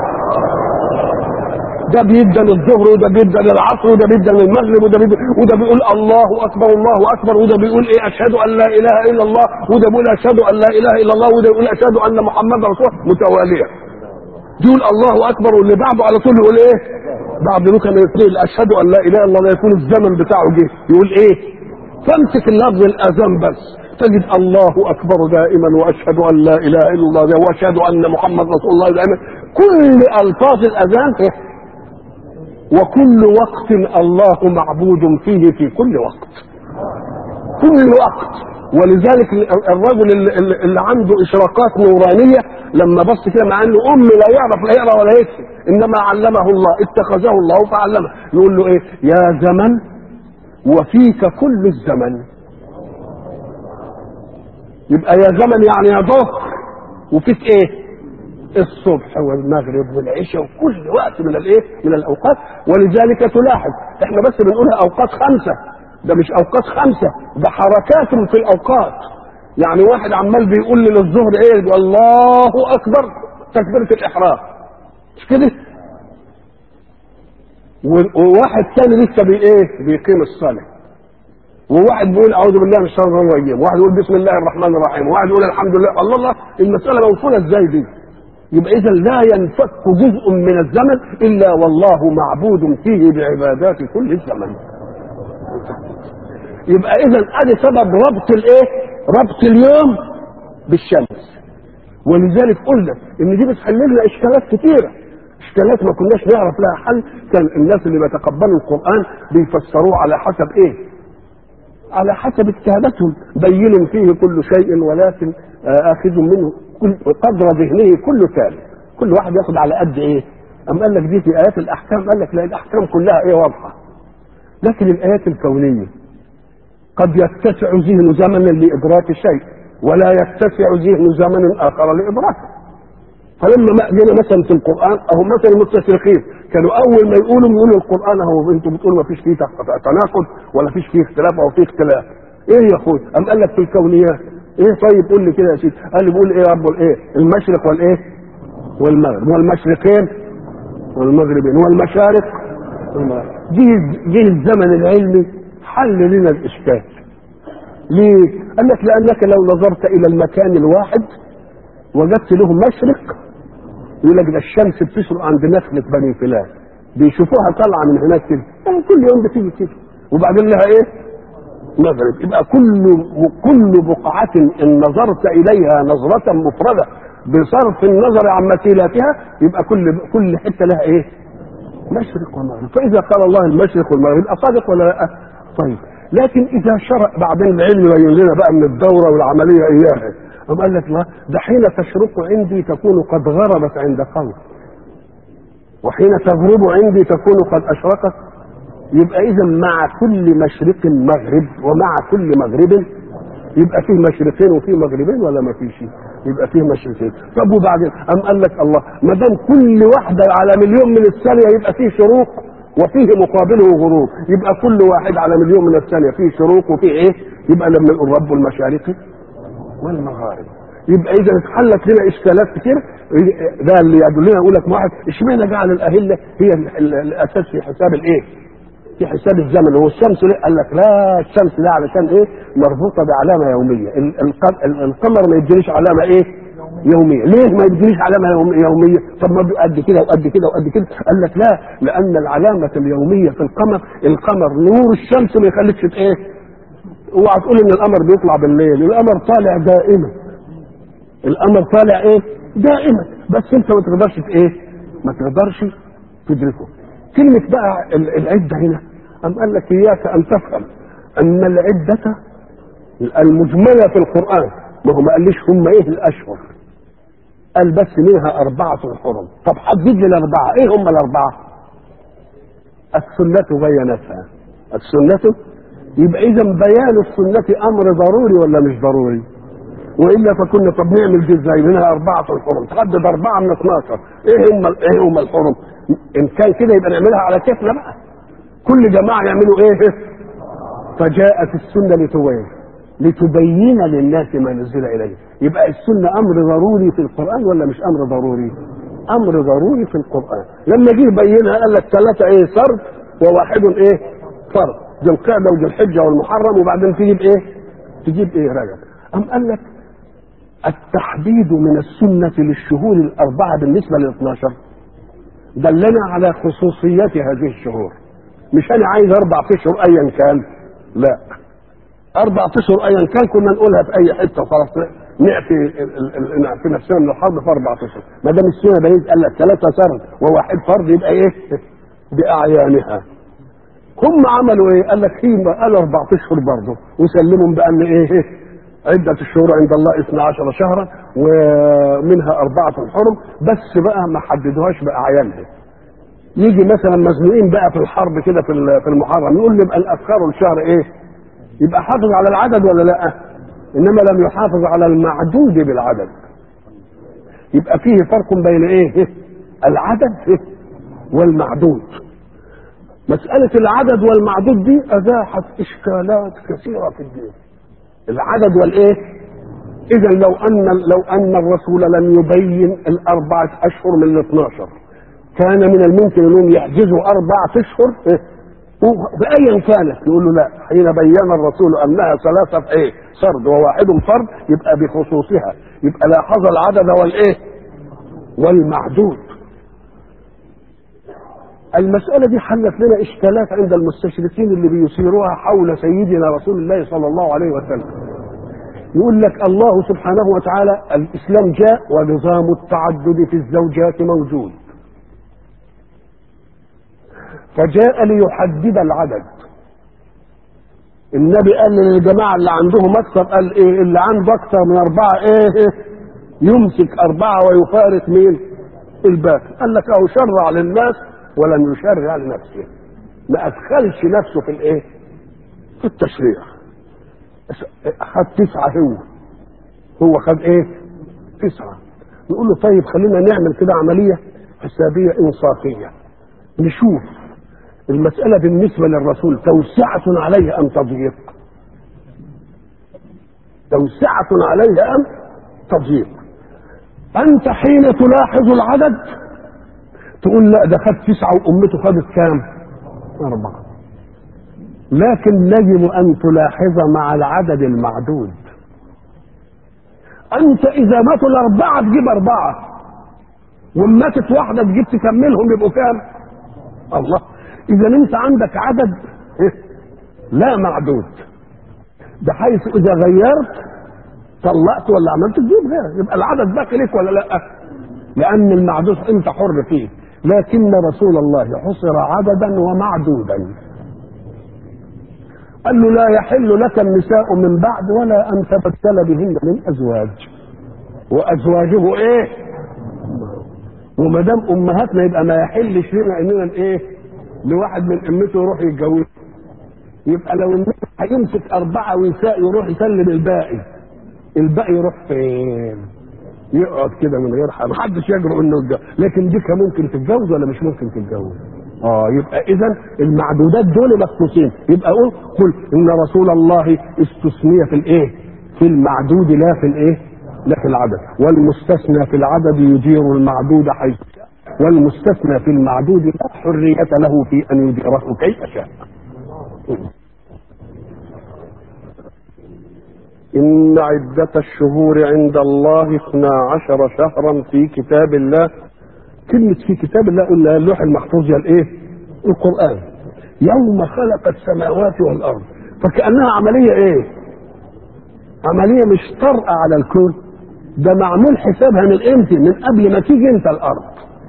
ده بيبدا للظهر، وده بيبدا للعصر، وده بيبدا للمغرب، وده بيقول الله اكبر الله اكبر، وده بيقول ايه؟ اشهد ان لا اله الا الله، وده بيقول اشهد ان لا اله الا الله، وده بيقول اشهد ان محمدا رسول الله، متواليه. يقول الله اكبر، واللي بعده على طول يقول ايه؟ بعد ذلك من يقول اشهد ان لا اله الا الله، يكون الزمن بتاعه جه يقول ايه؟ فامسك اللفظ الاذان بس تجد الله اكبر دائما، واشهد ان لا اله الا الله، واشهد ان محمد رسول الله دائما. كل الفاظ الاذان وكل وقت الله معبود فيه في كل وقت، كل وقت. ولذلك الرجل اللي عنده اشراقات نورانيه لما بص كده، مع انه لا يعرف لا يقرا ولا يكتب، انما علمه الله، اتخذه الله فعلمه، يقول له ايه؟ يا زمن وفيك كل الزمن. يبقى يا زمن يعني يا ظهر، وفيك ايه؟ الصبح والمغرب والعشاء وكل وقت من الايه؟ من الاوقات. ولذلك تلاحظ احنا بس بنقولها اوقات 5، ده مش اوقات 5، ده حركات في الاوقات. يعني واحد عمال بيقول لي للظهر ايه؟ الله اكبر، تكبيره الاحرام، مش كده؟ وواحد ثاني لسه بيقيم الصلاه، وواحد بيقول اعوذ بالله من الشيطان الرجيم، وواحد يقول بسم الله الرحمن الرحيم، وواحد يقول الحمد لله. الله الله، المساله موصوله ازاي دي؟ يبقى اذا لا ينفك جزء من الزمن الا والله معبود فيه بعبادات كل الزمن. يبقى اذا ادي سبب ربط الايه؟ ربط اليوم بالشمس. ولذلك قلنا ان دي بتحل لنا اشكالات كثيره، اشكالات ما كناش نعرف لها حل. كان الناس اللي بيتقبلوا القران بيفسروه على حسب ايه؟ على حسب اجتهاداتهم. بين فيه كل شيء ولكن اخذ منه قدر ذهنه كل تالي، كل واحد ياخد على قد ايه. اما قال لك دي في ايات الاحكام، قال لك لا، الاحكام كلها ايه؟ واضحه. لكن الايات الكونيه قد يتسع ذهن زمنا لادراك شيء، ولا يتسع ذهن زمن اخر لادراكه. فلما جينا مثلا في القران، اهو مثلا المستشرقين كانوا اول ما يقولوا القران اهو انتوا بتقولوا ما فيش فيه تناقض ولا فيش فيه اختلاف او فيه اختلاف، ايه يا اخوي؟ قام قال لك في الكونيات ايه؟ طيب قول لي كده يا سيدي. قال لي بيقول ايه رب الايه؟ المشرق والايه؟ والمغرب، والمشرقين والمغربين والمشارق والمغرب. جه الزمن العلمي حل لنا الاشكال. ليه؟ قال لك لانك لو نظرت الى المكان الواحد وجدت له مشرق، يقول لك ده الشمس بتشرق عند نخله بني فلان، بيشوفوها طالعه من هناك كده، يعني كل يوم بتيجي كده، وبعدين لها ايه؟ مغرب. يبقى كل بقعة إن نظرت إليها نظرة مفردة بصرف النظر عن مثيلاتها، يبقى كل حتة لها إيه؟ مشرق ومغرب. فإذا قال الله المشرق والمغرب يبقى صادق ولا لا؟ طيب، لكن إذا شرع بعدين العلم يبين لنا بقى من الدورة والعملية إياها، أم قال لك لا، ده حين تشرق عندي تكون قد غربت عند قوم. وحين تغرب عندي تكون قد أشرقت. يبقى إذا مع كل مشرق مغرب ومع كل مغرب، يبقى فيه مشرقين وفيه مغربين ولا ما فيش؟ يبقى فيه مشرقين. طب وبعدين أم قال لك الله ما دام كل واحدة على مليون من الثانية يبقى فيه شروق وفيه مقابله غروب، يبقى كل واحد على مليون من الثانية فيه شروق وفيه ايه؟ يبقى لما نقول رب المشارق والمغارب. يبقى اذا اتحلت لنا اشكالات كتير. ده اللي يدلنا يقول لك واحد اشمعنى جعل الاهله هي الاساس في حساب الايه؟ في حساب الزمن. هو الشمس ليه؟ قال لك لا، الشمس ده علشان ايه؟ مربوطه بعلامه يوميه. القمر ما يدينيش علامه ايه؟ يوميه. ليه ما يدينيش علامه يوميه؟ طب ما قد كده وقد كده وقد كده. قال لك لا، لان العلامه اليوميه في القمر نور الشمس ما يخليكش ايه؟ اوعى تقول ان القمر بيطلع بالليل، القمر طالع دائما. القمر طالع ايه؟ دائما، بس انت ما تقدرش ايه؟ ما تقدرش تدركه. كلمة بقى العدة هنا أم قال لك إياك أن تفهم أن العدة المجملة في القرآن، ما هو ما قاليش هم إيه الأشهر، قال بس منها 4 حرم. طب حدد لي الأربعة، إيه هم الأربعة؟ السنة بينتها. السنة، يبقى إذا بيان السنة أمر ضروري ولا مش ضروري؟ وإلا فكنا طب نعمل دي إزاي؟ منها 4 حرم، تحدد 4 من 12. إيه هم الحرم؟ إن كان كده يبقى نعملها على كيفنا بقى، كل جماعة يعملوا إيه؟ فجاءت السنة لتبين للناس ما نزل إليه. يبقى السنة أمر ضروري في القرآن ولا مش أمر ضروري؟ أمر ضروري في القرآن. لما جه بينها قال لك 3 إيه؟ سرد وواحد إيه؟ فرض، ذي القعدة وذي الحجة والمحرم، وبعدين تجيب إيه؟ تجيب إيه؟ رجب. أم قال لك التحديد من السنة للشهور ال4 بالنسبة ل12 دلنا على خصوصيات هذه الشهور. مش انا عايز 4 اشهر ايا كان، لا، 4 اشهر ايا كان كنا نقولها في اي حته خلاص، نعفي نفسنا من الحرب في 4 اشهر. ما دام السنه بينت قال لك 3 سرد وواحد فرد، يبقى ايه؟ باعيانها. هم عملوا ايه؟ قال لك قالوا 4 اشهر برضه، وسلمهم بان ايه؟ عدة الشهور عند الله 12 شهرا ومنها 4 حرم، بس بقى ما حددوهاش بأعيانها. يجي مثلا مزنوقين بقى في الحرب كده في المحرم، نقول يبقى الأذكار الشهر ايه؟ يبقى حافظ على العدد ولا لا؟ انما لم يحافظ على المعدود بالعدد. يبقى فيه فرق بين ايه؟ العدد والمعدود. مسألة العدد والمعدود دي أزاحت إشكالات كثيرة في الدين. العدد والايه؟ اذا لو ان الرسول لم يبين ال4 اشهر من ال12، كان من الممكن انهم يحجزوا 4 اشهر بايا كانت. يقول له لا، حين بين الرسول انها 3 ايه؟ سرد وواحد فرد، يبقى بخصوصها، يبقى لاحظ العدد والايه؟ والمعدود. المسألة دي حلت لنا إشكالات عند المستشرقين اللي بيثيروها حول سيدنا رسول الله صلى الله عليه وسلم. يقول لك الله سبحانه وتعالى الإسلام جاء ونظام التعدد في الزوجات موجود، فجاء ليحدد العدد. النبي قال للجماعة اللي عندهم أكثر، قال إيه؟ اللي عنده أكثر من 4 إيه؟ يمسك 4 ويفارق مين؟ الباقي. قال لك أهو شرع للناس ولم يشرع لنفسه، ما ادخلش نفسه في الايه؟ في التشريع. خد 9، هو خد ايه؟ 9. نقول له طيب خلينا نعمل كده عمليه حسابيه انصافيه، نشوف المساله بالنسبه للرسول توسعه عليه ام تضييق؟ توسعه عليه ام تضييق؟ انت حين تلاحظ العدد تقول لا ده خد 9 وامته خدت كام؟ 4. لكن يجب ان تلاحظ مع العدد المعدود. انت اذا ماتوا ال4 تجيب 4، وماتت واحده تجيب تكملهم يبقوا كام؟ الله. اذا انت عندك عدد لا معدود، بحيث اذا غيرت طلقت ولا عملت تجيب غيره، يبقى العدد باقي لك ولا لا؟ لان المعدود انت حر فيه. لكن رسول الله حصر عددا ومعدودا، قال له لا يحل لك النساء من بعد ولا ان تبتل بهن من ازواج، وازواجه ايه؟ وما دام امهاتنا يبقى ما يحلش لنا اننا ايه لواحد من امته يروح يتجوز. يبقى لو النبي هيمسك 4 ويساء يروح يسلم الباقي يروح فين؟ يقعد كده من غير حاجه، محدش يجرؤ انه يتجوز. لكن دي كان ممكن تتجوز ولا مش ممكن تتجوز؟ يبقى اذا المعدودات دول مخصوصين. يبقى قل ان رسول الله استثني في الايه؟ في المعدود لا في الايه؟ لا في العدد. والمستثنى في العدد يدير المعدود حيث شاء، والمستثنى في المعدود لا حرية له في ان يديره كيف شاء. إن عدة الشهور عند الله 12 شهرا في كتاب الله. كلمة في كتاب الله قلنا اللوح المحفوظ يا الايه؟ القرآن. يوم خلق السماوات والأرض، فكأنها عملية ايه؟ عملية مش طرأ على الكون، ده معمول حسابها من امتى؟ من قبل ما تيجي انت الأرض.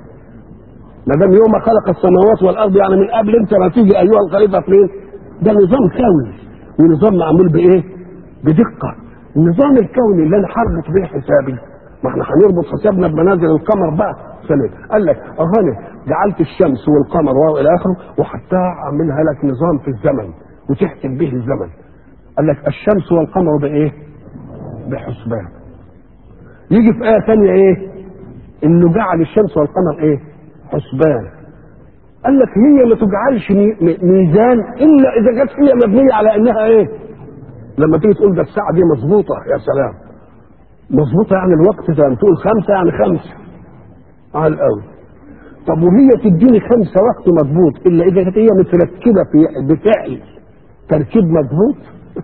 ما دام يوم خلق السماوات والأرض يعني من قبل انت ما تيجي أيها الخليفة فين؟ ده نظام كوني، ونظام معمول بايه؟ بدقة. النظام الكوني اللي انا هربط بيه حسابي، ما احنا هنربط حسابنا بمنازل القمر بقى. سلام قال لك اهاني جعلت الشمس والقمر والى اخره، وحتى اعملها لك نظام في الزمن وتحسب به الزمن. قال لك الشمس والقمر بايه؟ بحسبان. يجي في آية ثانية ايه؟ انه جعل الشمس والقمر ايه؟ حسبان. قال لك هي ما تجعلش ميزان الا اذا كانت هي مبنية على انها ايه؟ لما تيجي تقول ده الساعة دي مظبوطة، يا سلام، مظبوطة يعني الوقت زي ما تقول 5 يعني 5 على الأول. طب وهي تديني 5 وقت مظبوط إلا إذا كانت هي متركبة بفعل تركيب مظبوط.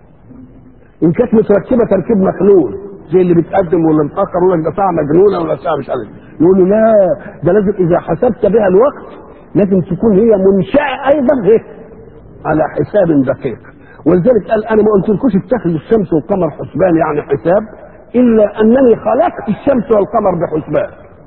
إن كانت متركبة تركيب مخلول زي اللي بتقدم ولا متأخر ولا ده ساعة مجنونة ولا ساعة مش عارف، يقولوا لا ده لازم إذا حسبت بها الوقت لازم تكون هي منشأة أيضا إيه؟ على حساب دقيق. ولذلك قال انا ما قلتلكوش اتخذوا الشمس والقمر حسبان يعني حساب، الا انني خلقت الشمس والقمر بحسبان.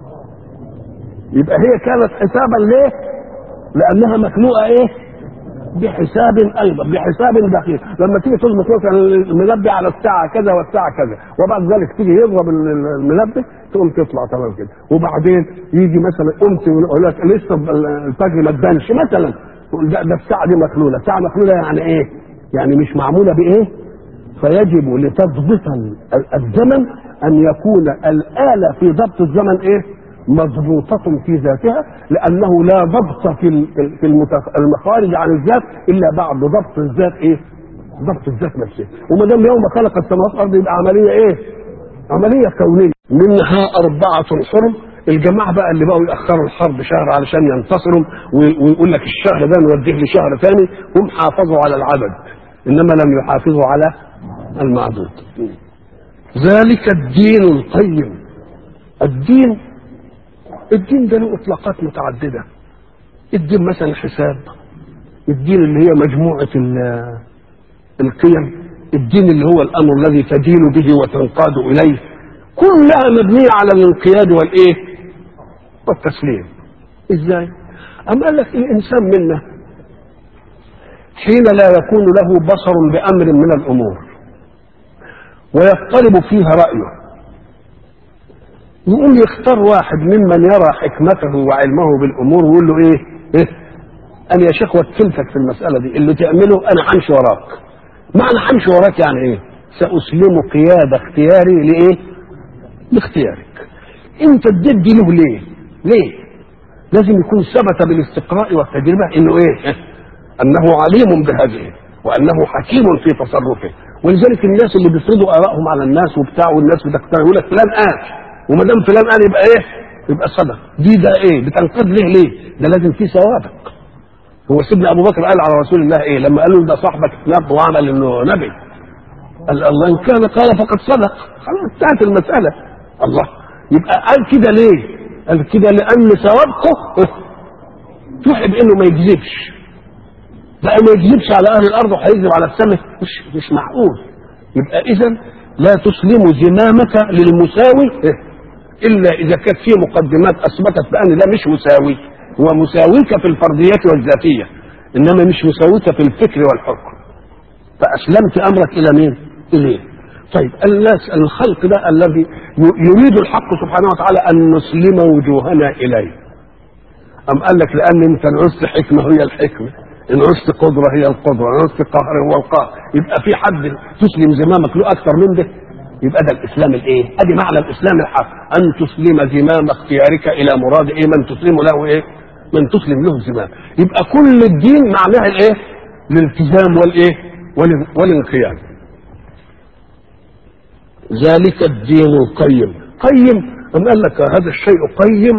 يبقى هي كانت حسابا ليه؟ لانها مخلوقه ايه؟ بحساب ايضا، بحساب دقيق. لما تيجي تظبط مثلا المنبه على الساعه كذا والساعه كذا، وبعد ذلك تيجي يضرب المنبه تقوم تطلع تمام كده، وبعدين يجي مثلا قمت يقول لك لسه الفجر ما ادانش مثلا، تقول ده الساعه دي مخلوله. الساعه مخلوله يعني ايه؟ يعني مش معمولة بإيه؟ فيجب لتضبط الزمن أن يكون الآلة في ضبط الزمن إيه؟ مضبوطة في ذاتها، لأنه لا ضبط في المخارج عن الذات إلا بعد ضبط الذات إيه؟ ضبط الذات نفسه. وما دام يوم خلق السماوات والأرض يبقى عملية إيه؟ عملية كونية. منها 4 حرم. الجماعة بقى اللي بقوا يأخروا الحرب شهر علشان ينتصروا ويقول لك الشهر ده نوديه لشهر ثاني، هم حافظوا على العدد انما لم يحافظوا على المعدود. ذلك الدين القيم. الدين ده له اطلاقات متعدده. الدين مثلا حساب، الدين اللي هي مجموعه القيم، الدين اللي هو الامر الذي تدين به وتنقاد اليه، كلها مبنيه على الانقياد والايه؟ والتسليم. ازاي؟ أم قال لك الانسان منا حين لا يكون له بصر بأمر من الأمور ويضطرب فيها رأيه، يقوم يختار واحد ممن يرى حكمته وعلمه بالأمور ويقول له إيه؟ أنا يا شيخ وكلتك في المسألة دي، اللي تعمله أنا همشي وراك. معنى همشي وراك يعني إيه؟ سأسلم قيادة اختياري لإيه؟ لاختيارك. أنت اديت له ليه؟ لازم يكون ثبت بالاستقراء والتجربة إنه إيه؟ أنه عليم بهذه وأنه حكيم في تصرفه. ولذلك الناس اللي بيفرضوا آرائهم على الناس وبتاع والناس بتقتنع يقول لك فلان قال، وما دام فلان قال يبقى إيه؟ يبقى صدق. ده إيه؟ بتنقض ليه؟ ده لازم فيه سوابق. هو سيدنا أبو بكر قال على رسول الله إيه؟ لما قال له ده صاحبك اتنبأ وعمل إنه نبي، قال الله إن كان قال فقد صدق. خلاص انتهت المسألة. الله يبقى قال كده ليه؟ قال كده لأن سوابقه توحي بإنه ما يكذبش. بقى ما يكذبش على اهل الارض وهيكذب على السماء، مش معقول. يبقى اذا لا تسلم زمامك للمساوي الا اذا كانت فيه مقدمات اثبتت بان ده مش مساوي، هو مساويك في الفرديات والذاتيه انما مش مساويك في الفكر والحكم. فاسلمت امرك الى مين؟ اليه. طيب الناس الخلق ده الذي يريد الحق سبحانه وتعالى ان نسلم وجوهنا اليه، ام قال لك لان انت ان عزت حكمه هي الحكمه، ان عزت قدره هي القدره، ان عزت قهر هو القهر، يبقى في حد تسلم زمامك له اكثر من ده؟ يبقى ده الاسلام الايه؟ ادي معنى الاسلام الحق، ان تسلم زمام اختيارك الى مراد ايه؟ من تسلم له ايه؟ من تسلم له الزمام. يبقى كل الدين معناها الايه؟ الالتزام والايه؟ والانقياد. ذلك الدين القيم. قيم أم قال لك هذا الشيء قيم،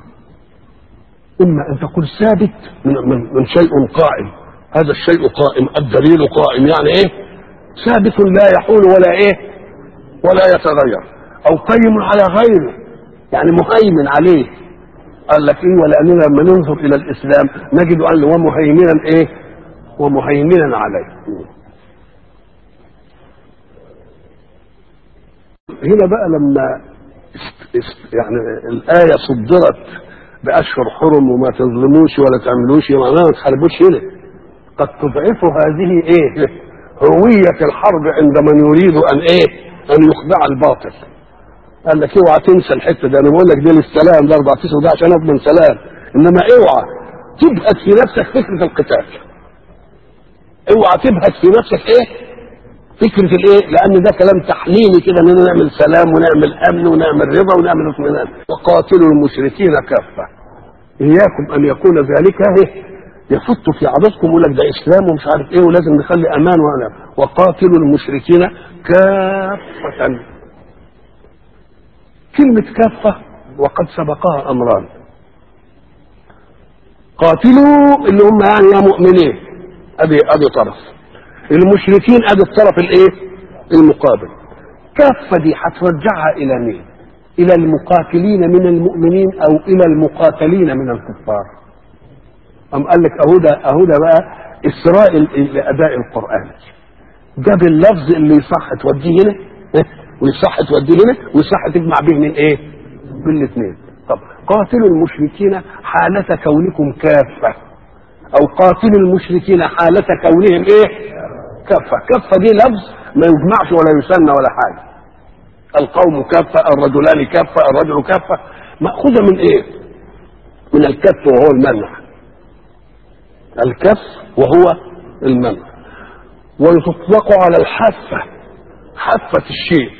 إما أن تكون ثابت من شيء قائم، هذا الشيء قائم، الدليل قائم، يعني إيه؟ ثابت لا يحول ولا إيه؟ ولا يتغير. أو قيم على غيره، يعني مهيمن عليه. قال لك إيه؟ ولأننا لما ننظر إلى الإسلام نجد أنه ومهيمنا إيه؟ ومهيمنا عليه. هنا بقى لما يعني الآية صدرت بأشهر حرم وما تظلموش ولا تعملوش، معناها ما تحاربوش هنا. قد تضعف هذه ايه؟ هوية الحرب عند من يريد ان ايه؟ ان يخدع الباطل. قال لك اوعى تنسى الحتة ده، انا بقول لك دي للسلام، ده 14 ده عشان اضمن سلام، انما اوعى تبهت في نفسك فكرة القتال. اوعى تبهت في نفسك ايه؟ فكرة الايه؟ لان ده كلام تحليلي كده، اننا نعمل سلام ونعمل امن ونعمل رضا ونعمل اطمئنان. وقاتلوا المشركين كافة. اياكم ان يكون ذلك يفت في عضدكم، يقول لك ده اسلام ومش عارف ايه ولازم نخلي امان وامان. وقاتلوا المشركين كافة. كلمة كافة وقد سبقها امران. قاتلوا اللي هم يعني يا مؤمنين، ادي طرف. المشركين ادي الطرف الايه؟ المقابل. كافة دي هترجعها الى مين؟ الى المقاتلين من المؤمنين او الى المقاتلين من الكفار؟ ام قال لك اهو ده بقى اسراء لاداء القران. جاب اللفظ اللي يصح توديه هنا ويصح توديه هنا ويصح تجمع به من ايه؟ بالاثنين. طب قاتلوا المشركين حالة كونكم كافة، او قاتلوا المشركين حالة كونهم ايه؟ كافة. كافة دي لفظ ما يجمعش ولا يسنى ولا حاجة. القوم كافة، الرجلان كافة، الرجل كافة، مأخوذة من ايه؟ من الكف وهو المنع. الكف وهو المنع. ويطلق على الحافة، حافة الشيء،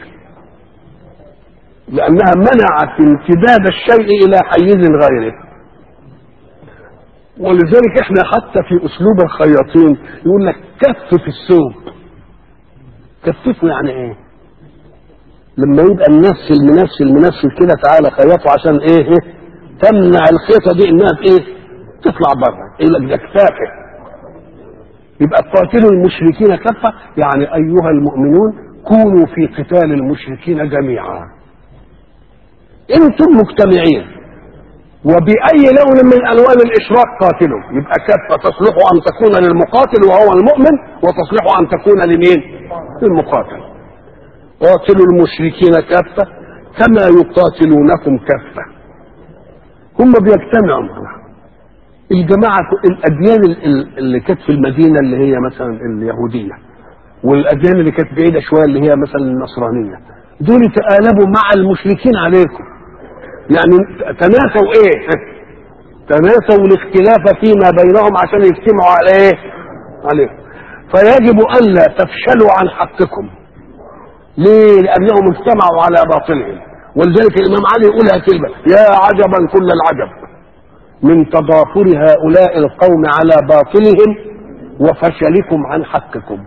لأنها منعت امتداد الشيء إلى حيز غيره. ولذلك احنا حتى في اسلوب الخياطين يقول لك كف في الثوب. كففه يعني ايه؟ لما يبقى منسل كده تعالى خيطه عشان ايه؟ تمنع الخيطه دي انها ايه؟ تطلع بره. يقول لك ده كفافه. يبقى قاتلوا المشركين كفه، يعني ايها المؤمنون كونوا في قتال المشركين جميعا. انتم مجتمعين، وبأي لون من ألوان الإشراك قاتلوا. يبقى كافة تصلح أن تكون للمقاتل وهو المؤمن، وتصلح أن تكون لمين؟ للمقاتل. قاتلوا المشركين كافة كما يقاتلونكم كافة. هم بيجتمعوا. الجماعة الأديان اللي كانت في المدينة اللي هي مثلا اليهودية، والأديان اللي كانت بعيدة شوية اللي هي مثلا النصرانية، دول تآلبوا مع المشركين عليكم. يعني تناسوا ايه؟ تناسوا الاختلاف فيما بينهم عشان يجتمعوا على ايه؟ عليه. فيجب الا تفشلوا عن حقكم. ليه؟ لانهم اجتمعوا على باطلهم. ولذلك الامام علي يقولها كلمه: يا عجبا كل العجب من تضافر هؤلاء القوم على باطلهم وفشلكم عن حقكم.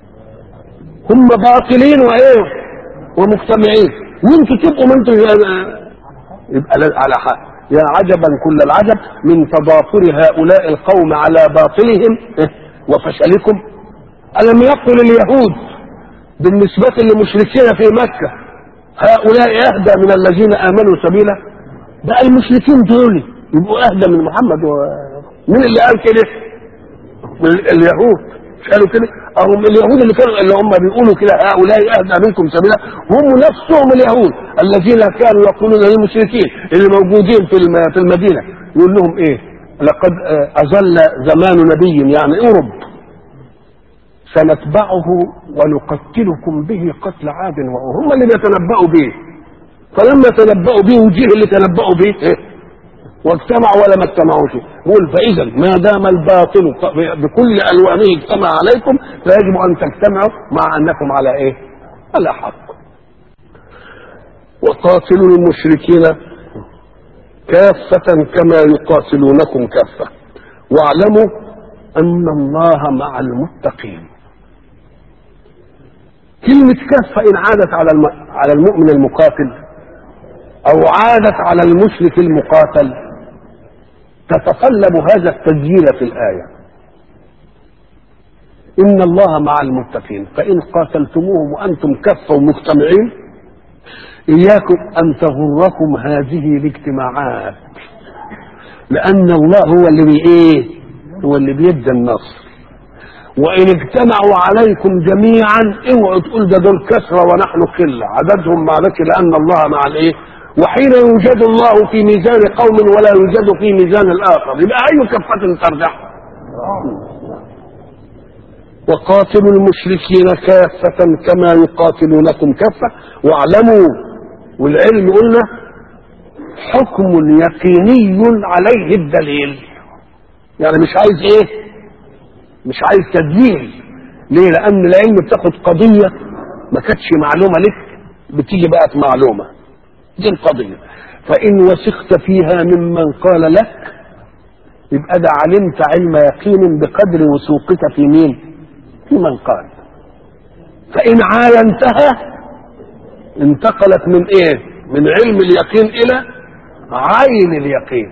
هم باطلين وايه؟ ومجتمعين، وانتوا تبقوا ما انتوا يبقى على حق. يا عجبا كل العجب من تضافر هؤلاء القوم على باطلهم وفشلكم. ألم يقل اليهود بالنسبة للمشركين في مكة هؤلاء أهدى من الذين آمنوا سبيلا؟ بقى المشركين دول يبقوا أهدى من محمد. من اللي قال كده؟ اليهود. مش قالوا كده؟ هم اليهود اللي هم بيقولوا كده هؤلاء أهدى منكم سبيلا، هم نفسهم اليهود الذين كانوا يقولون للمشركين اللي موجودين في المدينة، يقول لهم ايه؟ لقد أظل زمان نبي، يعني قرب. سنتبعه ونقتلكم به قتل عاد وهم اللي بيتنبأوا به. فلما تنبأوا به وجيه اللي تنبأوا به واجتمعوا ولا ما اجتمعوش. قول فإذا ما دام الباطل بكل ألوانه اجتمع عليكم فيجب أن تجتمعوا مع أنكم على إيه؟ على حق. وقاتلوا المشركين كافة كما يقاتلونكم كافة واعلموا أن الله مع المتقين. كلمة كافة إن عادت على المؤمن المقاتل أو عادت على المشرك المقاتل تتطلب هذا التسجيل في الآية. إن الله مع المتقين، فإن قاتلتموهم وأنتم كافة مجتمعين إياكم أن تغركم هذه الاجتماعات، لأن الله هو اللي هو اللي بيدي النصر. وإن اجتمعوا عليكم جميعا اوعوا تقول ده دول كثرة ونحن قلة، عددهم معلش، لأن الله مع وحين يوجد الله في ميزان قوم ولا يوجد في ميزان الآخر يبقى أي كفة ترجح. وقاتلوا المشركين كافة كما يقاتلونكم كافة واعلموا. والعلم قلنا حكم يقيني عليه الدليل، يعني مش عايز مش عايز تدليل. ليه؟ لأن العلم بتاخد قضية ما كانتش معلومة لك بتيجي بقت معلومة، دي القضية. فإن وثقت فيها ممن قال لك يبقى ده علمت علم يقين بقدر وثوقك في مين؟ في من قال. فإن عاينتها انتقلت من من علم اليقين إلى عين اليقين،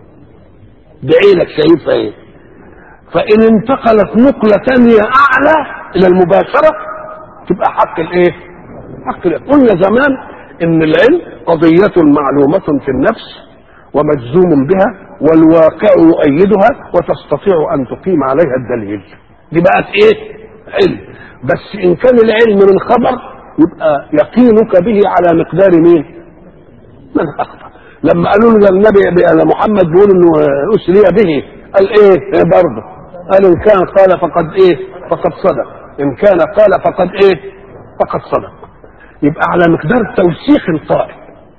بعينك شايفها فإن انتقلت نقلة ثانية أعلى إلى المباشرة تبقى حق حق قلنا زمان إن العلم قضية معلومة في النفس ومجزوم بها والواقع يؤيدها وتستطيع أن تقيم عليها الدليل، دي بقت علم. بس إن كان العلم من خبر يبقى يقينك به على مقدار مين؟ من أخبر. لما قالوا له النبي محمد بيقول إنه أسري به قال برضه قال إن كان قال فقد فقد صدق، إن كان قال فقد فقد صدق. يبقى على مقدار توثيق القائل،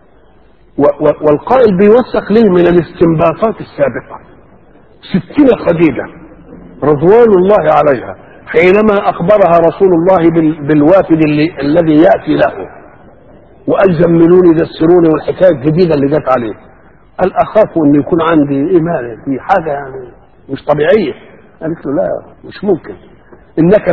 والقائل بيوثق ليه من الاستنباطات السابقة. ستنا خديجة رضوان الله عليها حينما أخبرها رسول الله بالوافد الذي يأتي له وقال زملوني دسروني والحكاية الجديدة اللي جت عليه، قال أخاف أن يكون عندي إيمان في حاجة يعني مش طبيعية. قالت له لا مش ممكن، إنك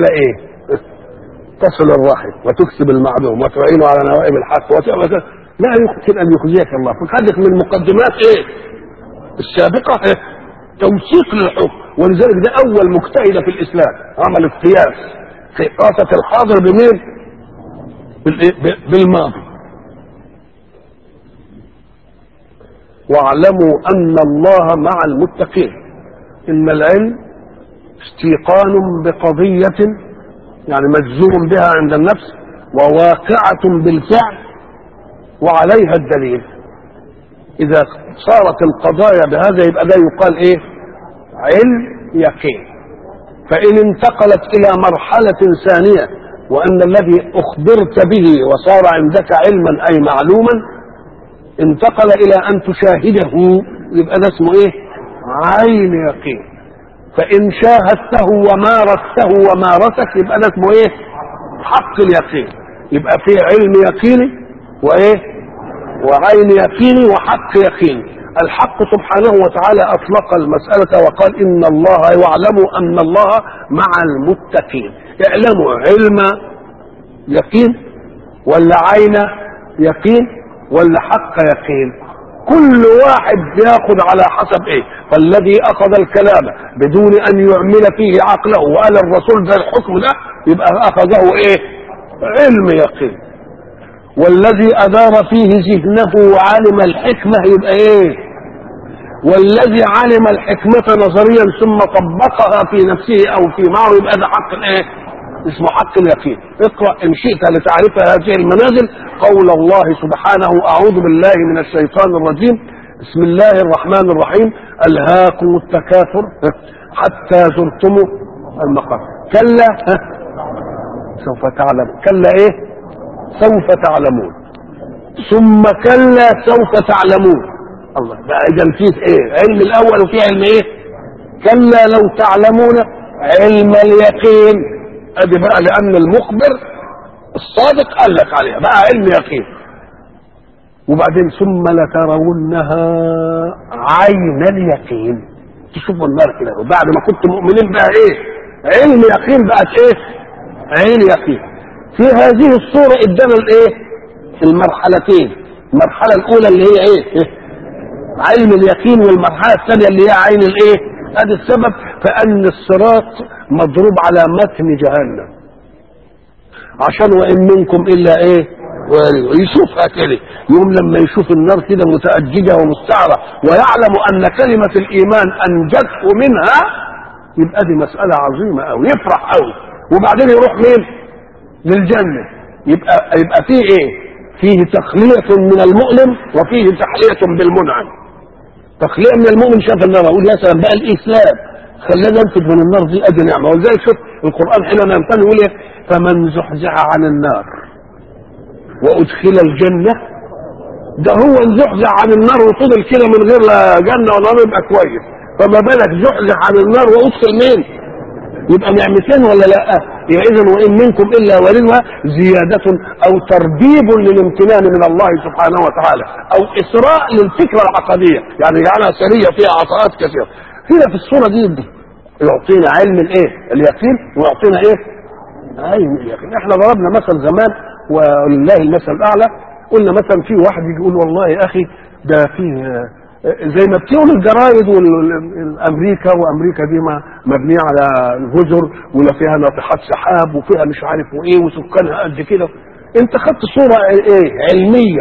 تصل الرحم وتكسب المعدوم وتعين على نوائب الحق لا يمكن أن يخزيك الله. فخذت من مقدمات السابقة توثيق للحكم. ولذلك ده أول مجتهدة في الإسلام عمل القياس في قاسة الحاضر بمين؟ بالماضي. واعلموا أن الله مع المتقين. إن العلم استيقان بقضية يعني مجزوم بها عند النفس وواقعة بالفعل وعليها الدليل. إذا صارت القضايا بهذا يبقى ده يقال علم يقين. فإن انتقلت إلى مرحلة ثانية وأن الذي أخبرت به وصار عندك علما أي معلوما انتقل إلى أن تشاهده يبقى ده اسمه عين يقين. فإن شاهدته ومارسته ومارسك يبقى ده اسمه حق اليقين. يبقى في علم يقيني وعين يقيني وحق يقيني. الحق سبحانه وتعالى أطلق المسألة وقال إن الله واعلموا أن الله مع المتقين. اعلموا علم يقين ولا عين يقين ولا حق يقين؟ كل واحد بياخذ على حسب فالذي أخذ الكلام بدون أن يعمل فيه عقله وقال الرسول ده الحكم ده يبقى أخذه علم يقين. والذي أدار فيه ذهنه وعلم الحكمة يبقى والذي علم الحكمة نظريا ثم طبقها في نفسه أو في معه يبقى ده حق اسمه حق اليقين. اقرأ إن شئت لتعرف هذه المنازل قول الله سبحانه أعوذ بالله من الشيطان الرجيم بسم الله الرحمن الرحيم ألهاكم التكاثر حتى زرتم المقابر كلا سوف تعلم. كلا ايه؟ سوف تعلمون. ثم كلا سوف تعلمون. الله بقى اذا فيه ايه؟ علم الاول وفيه علم ايه؟ كلا لو تعلمون علم اليقين. ادي بقى لان المخبر الصادق قال لك عليها بقى علم يقين. وبعدين ثم لترونها عين اليقين. تشوفوا النار كده وبعد ما كنتم مؤمنين بقى ايه؟ علم يقين بقت ايه؟ عين يقين. في هذه الصورة ادانا الايه؟ المرحلتين. المرحلة الاولى اللي هي ايه؟ علم اليقين، والمرحلة الثانية اللي هي عين الايه؟ هذا السبب فان الصراط مضروب على متن جهنم عشان وان منكم الا ايه؟ يشوفها كده. يوم لما يشوف النار كده متأججة ومستعرة ويعلم ان كلمة الايمان انجته منها، يبقى دي مسألة عظيمة أوي، يفرح أوي. وبعدين يروح مين؟ للجنة. يبقى فيه ايه؟ فيه تخلية من المؤلم وفيه تحلية بالمنعم. تخلية من المؤمن شاف النار اقول يا سلام بقى الاسلام خلانا ننفذ من النار دي ادي نعمة. وزي شوف القرآن حينما يمتن يقول ايه؟ فمن زحزح عن النار وادخل الجنة. ده هو زحزح عن النار وفضل كده من غير لا جنة ولا نار يبقى كويس، فما بالك زحزح عن النار وادخل مين؟ يبقى نعمتين ولا لا؟ يبقى اذا وان منكم الا واردها زيادة او تربيب للامتنان من الله سبحانه وتعالى، او اسراء للفكرة العقدية، يعني يجعلها سرية فيها عطاءات كثيرة. هنا في الصورة دي يعطينا علم الايه؟ اليقين، ويعطينا ايه؟ علم اليقين. احنا ضربنا مثل زمان ولله المثل الاعلى. قلنا مثلا في واحد يقول والله يا اخي ده فيه زي ما بتقول الجرايد والامريكا، وامريكا دي مبنيه على جزر ولا فيها ناطحات سحاب وفيها مش عارف وايه وسكانها قد كده. انت خدت صوره ايه؟ علميه.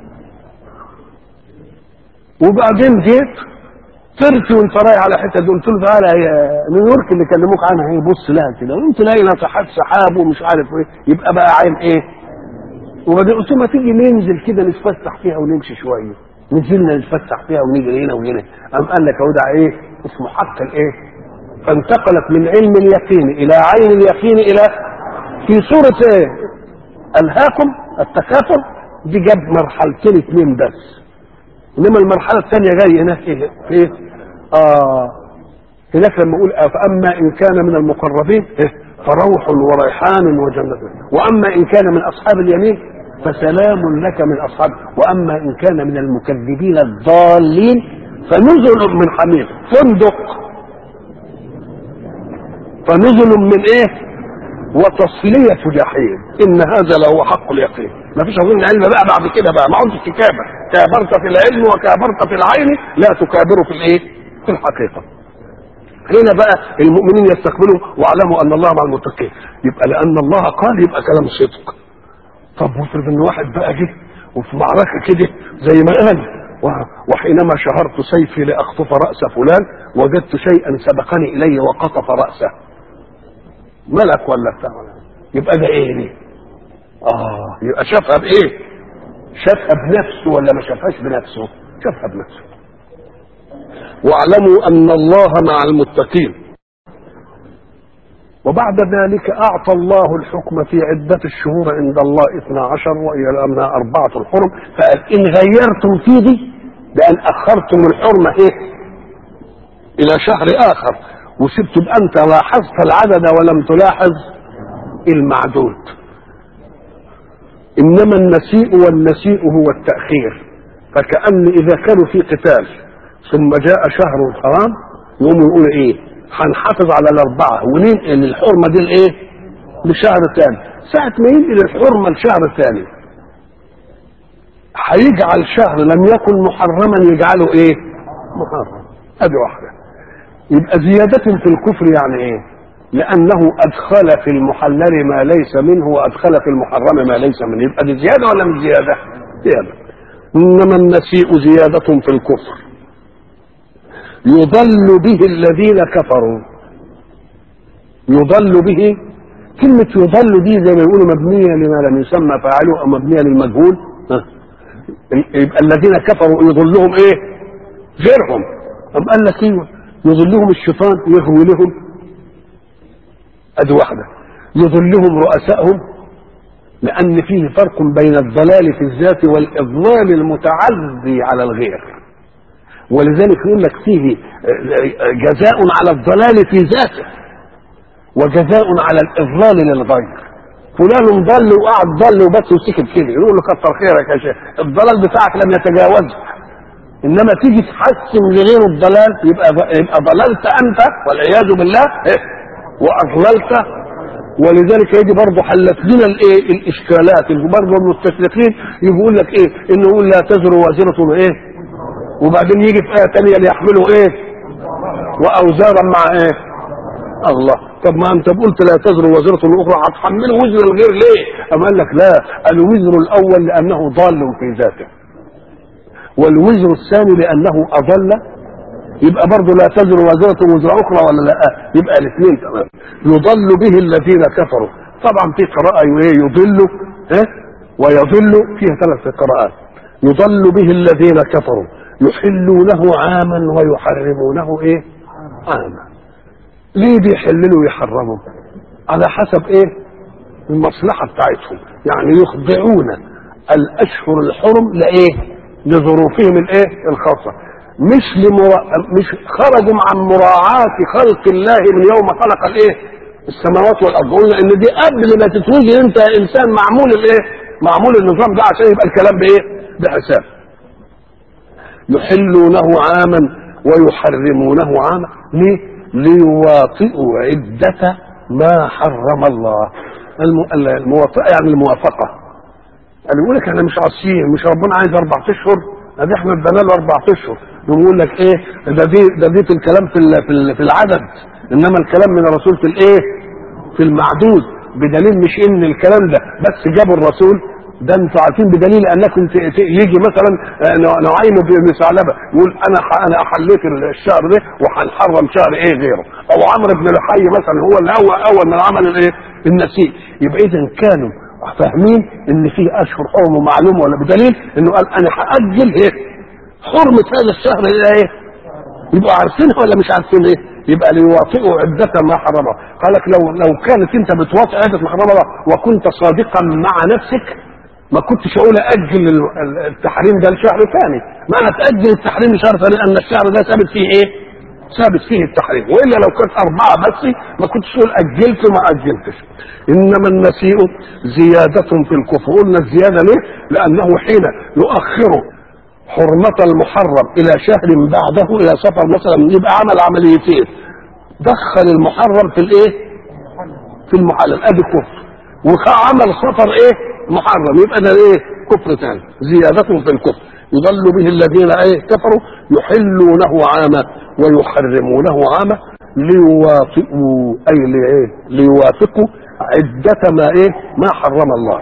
وبعدين جيت طرت وانت رايح على حته دي قلت له تعالى نيويورك اللي كلموك عنها ايه؟ بص لها كده وانت لاقي ناطحات سحاب ومش عارف ايه، يبقى بقى عين ايه؟ وبعدين قلت له ما تيجي ننزل كده نتفسح فيها ونمشي شويه. نزلنا نتفسح فيها ونيجي هنا وهنا. قام قال لك اهو ده ايه؟ اسمه حق الايه؟ فانتقلت من علم اليقين الى عين اليقين الى في صورة ايه؟ الهاكم التكاثر. دي جاب مرحلتين اثنين بس، انما المرحلة الثانية جاي هناك ايه؟ ايه؟ هناك لما اقول فاما ان كان من المقربين فروح وريحان وجنة، واما ان كان من اصحاب اليمين فسلام لك من اصحاب، واما ان كان من المكذبين الضالين فنزل من حميم. فنزل من ايه؟ وتصلية جحيم. ان هذا لهو حق اليقين. ما فيش اظن علم بقى بعد كده بقى ما عندش كتابة. كابرت في العلم وكابرت في العين لا تكابر في الايه؟ في الحقيقة. هنا بقى المؤمنين يستقبلوا واعلموا ان الله مع المتقين. يبقى لان الله قال يبقى كلام صدق. طب وافرض ان واحد بقى جه وفي معركه كده زي ما قال وحينما شهرت سيفي لاخطف راس فلان وجدت شيئا سبقني اليه وقطف راسه. ملك ولا بتاع؟ يبقى ده ايه دي؟ يبقى شافها بايه؟ شافها بنفسه ولا ما شافهاش بنفسه؟ شافها بنفسه. واعلموا ان الله مع المتقين. وبعد ذلك اعطى الله الحكم في عدة الشهور عند الله 12 والى امنا 4 الحرم. فقال ان غيرتم في دي بان اخرتم الحرمة ايه؟ الى شهر اخر وسبتم انت لاحظت العدد ولم تلاحظ المعدود. انما النسيء والنسيء هو التأخير. فكأن اذا كانوا في قتال ثم جاء شهر الحرام يقوموا يقولوا ايه؟ هنحافظ على الاربعه وننقل الحرمه دي لايه؟ لشهر ثاني. ساعه ما ينقل الحرمه لشهر ثاني هيجعل شهر لم يكن محرما يجعله ايه؟ محرم. ادي واحده. يبقى زياده في الكفر يعني ايه؟ لانه ادخل في المحلل ما ليس منه وادخل في المحرم ما ليس منه. يبقى دي زياده ولا مش زياده؟ زياده. انما النسيء زياده في الكفر يضل به الذين كفروا. يضل به، كلمة يضل دي زي ما يقولوا مبنية لما لم يسمى فاعله أو مبنية للمجهول. يبقى الذين كفروا يضلهم إيه؟ غيرهم. أم قال لك إيه؟ يضلهم الشيطان يغوي لهم. أدي واحدة. يضلهم رؤسائهم، لأن فيه فرق بين الضلال في الذات والإضلال المتعدي على الغير. ولذلك يقول لك فيه جزاء على الضلال في ذاته وجزاء على الإضلال للغير. فلان ضل وقعد ضل وبس وسكت كده، يقول له كتر خيرك يا شيخ، الضلال بتاعك لم يتجاوزه. انما تيجي تحسن لغيره الضلال يبقى ضللت انت والعياذ بالله واضللت. ولذلك يجي برضه حلت لنا الايه الاشكالات برضه المستشرقين يقول لك ايه انه يقول لا تزر وازره ايه، وبعدين يجي في ايه ثانيه ليحملوا ايه واوزارا مع ايه الله. طب ما انت قلت لا تزر وازره اخرى، هتحمله وزر الغير ليه؟ اما قال لك لا، الوزر الاول لانه ضال في ذاته، والوزر الثاني لانه اضل. يبقى برضه لا تزر وازرة وزر اخرى ولا لا؟ يبقى الاثنين تمام. يضل به الذين كفروا. طبعا في قراءة يضل ويضل، فيها 3 قراءات. يضل به الذين كفروا يحلونه عاما ويحرمونه ايه عاما. ليه بيحللوا ويحرموا؟ على حسب ايه المصلحة بتاعتهم. يعني يخضعون الاشهر الحرم لايه؟ لظروفهم الايه الخاصه، مش خرجوا عن مراعاه خلق الله من يوم خلق الايه السماوات والارض. قلنا ان دي قبل ما تتوجد انت انسان معمول الايه معمول النظام ده عشان يبقى الكلام بايه بحساب. يحلونه عاما ويحرمونه عاما. ليه؟ ليواطئوا عده ما حرم الله. المواطئه يعني الموافقه. قال يقول لك احنا مش عاصيين، مش ربنا عايز 4 اشهر، ادي احنا ادانا له 4 اشهر. يقول لك ايه ده في الكلام في العدد، انما الكلام من الرسول في الايه في المعدود. بدليل مش ان الكلام ده بس جابوا الرسول، ده انتوا عارفين بدليل انكم يجي مثلا نعيم بن ثعلبه يقول انا احليت الشهر ده وهنحرم شهر ايه غيره، او عمرو بن لحي مثلا هو اللي اول من عمل الايه النسيء. يبقى اذا كانوا فاهمين ان في اشهر حرم معلومه، ولا بدليل انه قال انا هاجل ايه حرمه هذا الشهر الى ايه. يبقوا عارفينها ولا مش عارفين ايه؟ يبقى ليواطئوا عده ما حرمه. قال لك لو كانت انت بتواطئ عده ما حرمه وكنت صادقا مع نفسك ما كنتش اقول اجل التحريم ده لشهر ثاني. معنى تاجل التحريم لشهر ثاني لان الشهر ده ثابت فيه ايه؟ ثابت فيه التحريم. والا لو كانت 4 بس ما كنتش تقول اجلت ما اجلتش. انما النسيء زياده في الكفر. قلنا الزياده ليه؟ لانه حين يؤخر حرمه المحرم الى شهر بعده الى سفر مثلا يبقى عمل عمليتين، دخل المحرم في الايه في المحلل، ادي كفر، وعمل سفر ايه محرم، يبقى ده ايه كفر ثاني. زياده في الكفر. يضل به الذين ايه كفروا يحلونه عاما ويحرمونه عاما ليواطئوا اي لايه ليوافقوا عدة ما ايه ما حرم الله،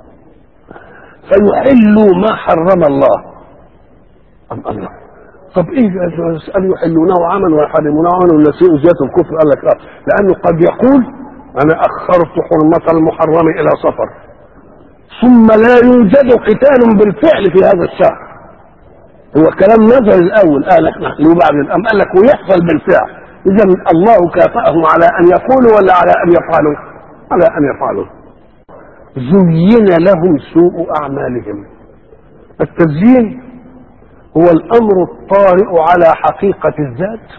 فيحلوا ما حرم الله. الله طب ايه قال يحلونه عاما ويحرمونه عاما والنسيء زيادة الكفر؟ قال لك لانه قد يقول انا اخرت حرمة المحرم الى سفر ثم لا يوجد قتال بالفعل في هذا الشهر. هو كلام نظر الاول قال احنا وبعدين قال لك ويحصل بالفعل. اذا الله كافأهم على ان يقولوا ولا على ان يفعلوا؟ على ان يفعلوا. زين لهم سوء اعمالهم. التزيين هو الامر الطارئ على حقيقة الذات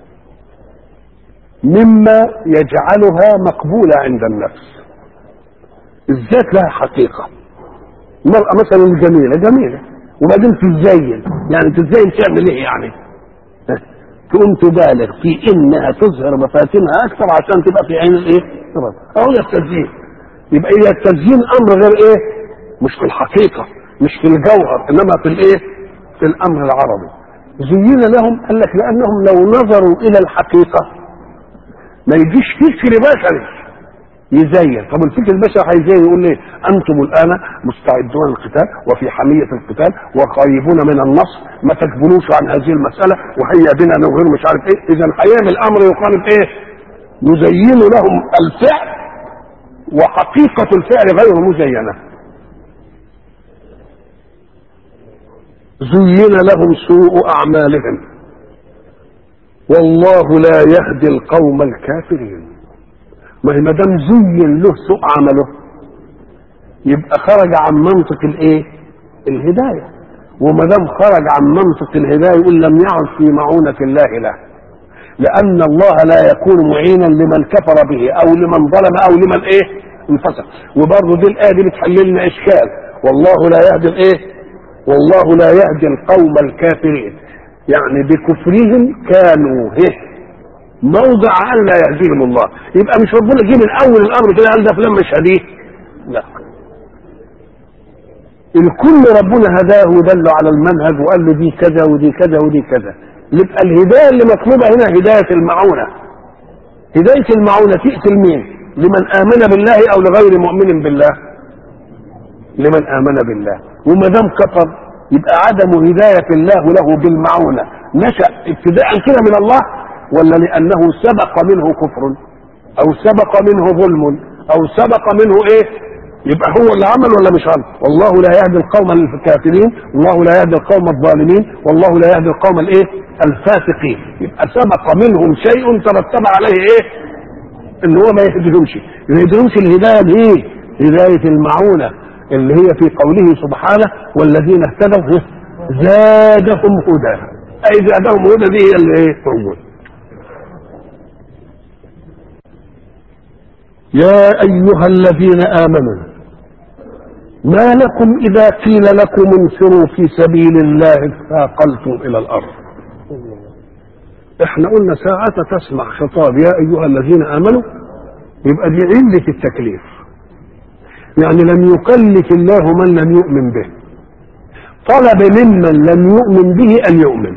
مما يجعلها مقبولة عند النفس. الذات لها حقيقة. المرأة مثلا الجميلة جميلة وبعدين تتزين، يعني تتزين تعمل ايه يعني؟ تقوم تبالغ في انها تظهر مفاتنها اكثر عشان تبقى في عين الايه؟ اهو التزيين. يبقى هي التزيين امر غير ايه؟ مش في الحقيقة، مش في الجوهر، انما في الايه؟ في الامر العربي. زين لهم قال لك لانهم لو نظروا الى الحقيقة ما يجيش فكر بشري يزين. طب الفكر البشري هيزين يقول ليه؟ انتم الان مستعدون للقتال وفي حميه القتال وقريبون من النصر، ما تجبنوش عن هذه المساله وهيا بنا نظهر مش عارف ايه. اذا هيعمل امر يقارب ايه؟ يزين لهم الفعل وحقيقه الفعل غير مزينه. زين لهم سوء اعمالهم والله لا يهدي القوم الكافرين. ما دام زين له سوء عمله يبقى خرج عن منطق الايه؟ الهدايه. وما دام خرج عن منطق الهدايه يقول لم يعد في معونه الله له، لان الله لا يكون معينا لمن كفر به او لمن ظلم او لمن ايه؟ انفسق. وبرضه دي الايه دي بتحل لنا اشكال، والله لا يهدي الايه؟ والله لا يهدي القوم الكافرين، يعني بكفرهم كانوا موضع ان لا يهديهم الله. يبقى مش ربنا جه من اول الامر كده قال ده فلان مش هديه، لا، الكل ربنا هداه ودله على المنهج وقال له دي كذا ودي كذا ودي كذا. يبقى الهدايه اللي مطلوبه هنا هدايه المعونه. هدايه المعونه تاتي لمين؟ لمن امن بالله او لغير مؤمن بالله؟ لمن امن بالله. وما دام كفر يبقى عدم هدايه الله له بالمعونه نشا ابتداء كده من الله، ولا لانه سبق منه كفر او سبق منه ظلم او سبق منه ايه؟ يبقى هو اللي عمل ولا مش عمل؟ والله لا يهدي القوم الكافرين، والله لا يهدي القوم الظالمين، والله لا يهدي القوم الايه؟ الفاسقين. يبقى سبق منهم شيء ترتب عليه ايه؟ ان هو ما يهديهمش. ما يهديهمش الهدايه الايه؟ هدايه المعونه اللي هي في قوله سبحانه والذين اهتدوا زادهم هدى. اي زادهم هدى دي هي اللي ايه؟ موجوده. يا ايها الذين امنوا ما لكم اذا قيل لكم انفروا في سبيل الله اثاقلتم الى الارض. احنا قلنا ساعة تسمع خطاب يا ايها الذين امنوا يبقى دي علة التكليف، يعني لم يكلف الله من لم يؤمن به، طلب ممن لم يؤمن به ان يؤمن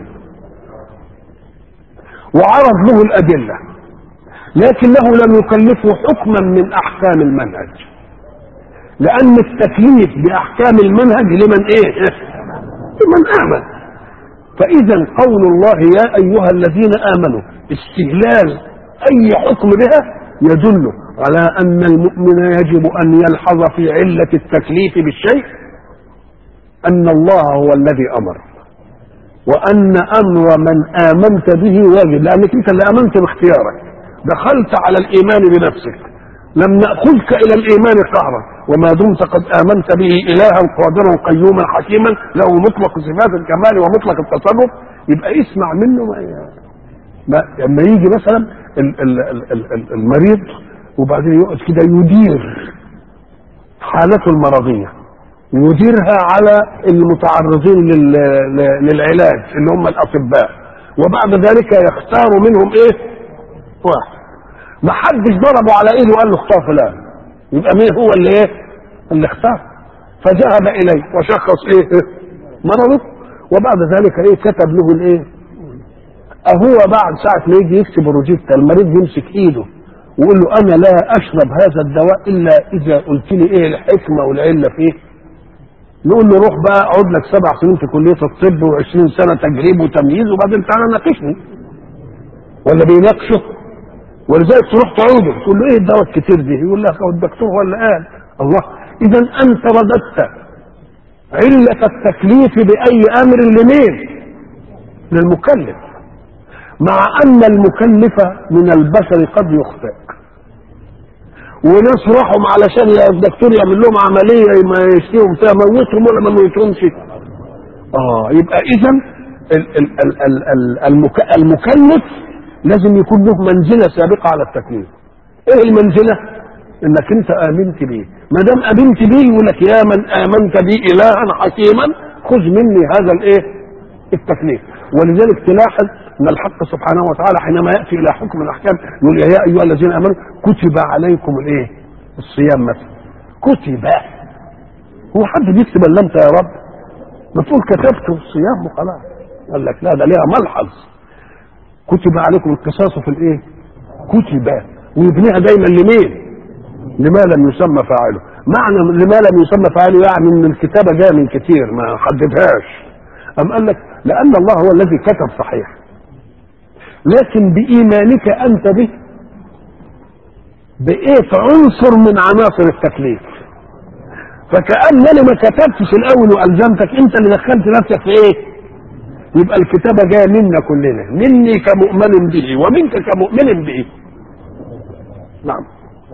وعرض له الادله، لكنه لم يكلفه حكما من احكام المنهج، لان التكليف باحكام المنهج لمن ايه؟ لمن امن. فاذا قول الله يا ايها الذين امنوا استهلال اي حكم بها يدل على ان المؤمن يجب ان يلحظ في علة التكليف بالشيء ان الله هو الذي امر، وان امر من امنت به واجب، لانك انت اللي امنت باختيارك، دخلت على الايمان بنفسك، لم ناخذك الى الايمان قهرا، وما دمت قد امنت به الها قادرا قيوما حكيما له مطلق صفات الكمال ومطلق التصرف، يبقى اسمع منه. لما يجي مثلا المريض وبعدين يقعد كده يدير حالته المرضيه، يديرها على المتعرضين للعلاج اللي هم الاطباء، وبعد ذلك يختار منهم ايه؟ واحد ما حدش ضربه على ايده وقال له اختار فلان، يبقى مين هو اللي ايه؟ اللي اختار. فذهب اليه وشخص ايه؟ مرضه، وبعد ذلك ايه؟ كتب له الايه؟ اهو بعد ساعه ما يجي يكتب الروجيتا المريض يمسك ايده ويقول له انا لا اشرب هذا الدواء الا اذا قلت لي ايه الحكمه والعله فيه. نقول له روح بقى اقعد لك 7 سنين في كليه الطب و20 سنه تجريب وتمييز وبعدين تعالى ناقشني. ولا بيناقشه؟ ولذلك تروح تعوده تقول له ايه الدواء الكتير دي؟ يقول لك هو الدكتور هو اللي قال. الله، اذا انت رددت عله التكليف باي امر لمين؟ للمكلف، مع ان المكلف من البشر قد يخطئ، وناس راحوا علشان الدكتور يعمل لهم عمليه ما يشتيهم فيها موتهم ولا ما موتهمش. يبقى اذا المكلف لازم يكون له منزله سابقه على التكليف. ايه المنزله؟ انك انت امنت بيه، ما دام امنت بيه يقول لك يا من امنت بي الها حكيما خذ مني هذا الايه؟ التكليف. ولذلك تلاحظ ان الحق سبحانه وتعالى حينما ياتي الى حكم الاحكام يقول يا ايها الذين امنوا كتب عليكم الايه؟ الصيام مثلا. كتب، هو حد بيكتب الا انت يا رب؟ ما تقول كتبت الصيام وخلاص. قال لك لا، ده ليها ملحظ. كتب عليكم القصاص في الايه؟ كتب، ويبنيها دايما لمين؟ لما لم يسمى فاعله. معنى لما لم يسمى فاعله يعني ان الكتابه جايه من كتير ما حددهاش. أم قال لك لأن الله هو الذي كتب صحيح، لكن بإيمانك أنت به بقيت عنصر من عناصر التكليف، فكأنني ما كتبتش الأول وألزمتك، أنت اللي دخلت نفسك في إيه؟ يبقى الكتابة جاية منا كلنا، مني كمؤمن به ومنك كمؤمن به. نعم.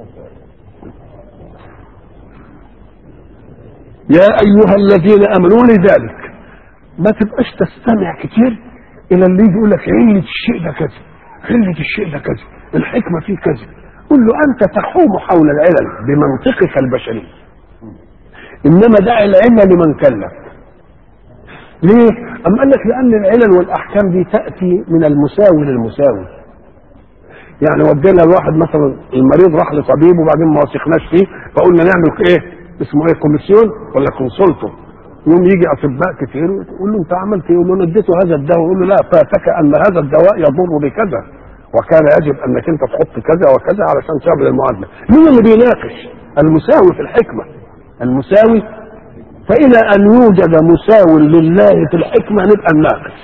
يا ايها الذين امنوا. لذلك ما تبقاش تستمع كتير الى اللي يجي يقول لك علة الشيء ده كذا، علة الشيء ده كذا، الحكمة فيه كذا. قل له انت تحوم حول العلل بمنطقك البشري، انما دع العلة لمن كلف. ليه؟ أم قال لك لأن العلل والأحكام دي تأتي من المساوي للمساوي. يعني ودينا الواحد مثلا المريض راح لطبيب وبعدين ما وثقناش فيه فقلنا نعمل ايه؟ اسمه ايه؟ كوميسيون ولا كونسلتو. يوم يجي اطباء كتير يقول له انت عملت ايه؟ يقول له انا اديته هذا الدواء. يقول له لا، فاتك ان هذا الدواء يضر بكذا وكان يجب انك انت تحط كذا وكذا علشان تعمل المعادله. مين اللي بيناقش؟ المساوي في الحكمه. المساوي. فإلى أن يوجد مساو لله في الحكمة نبقى نناقش.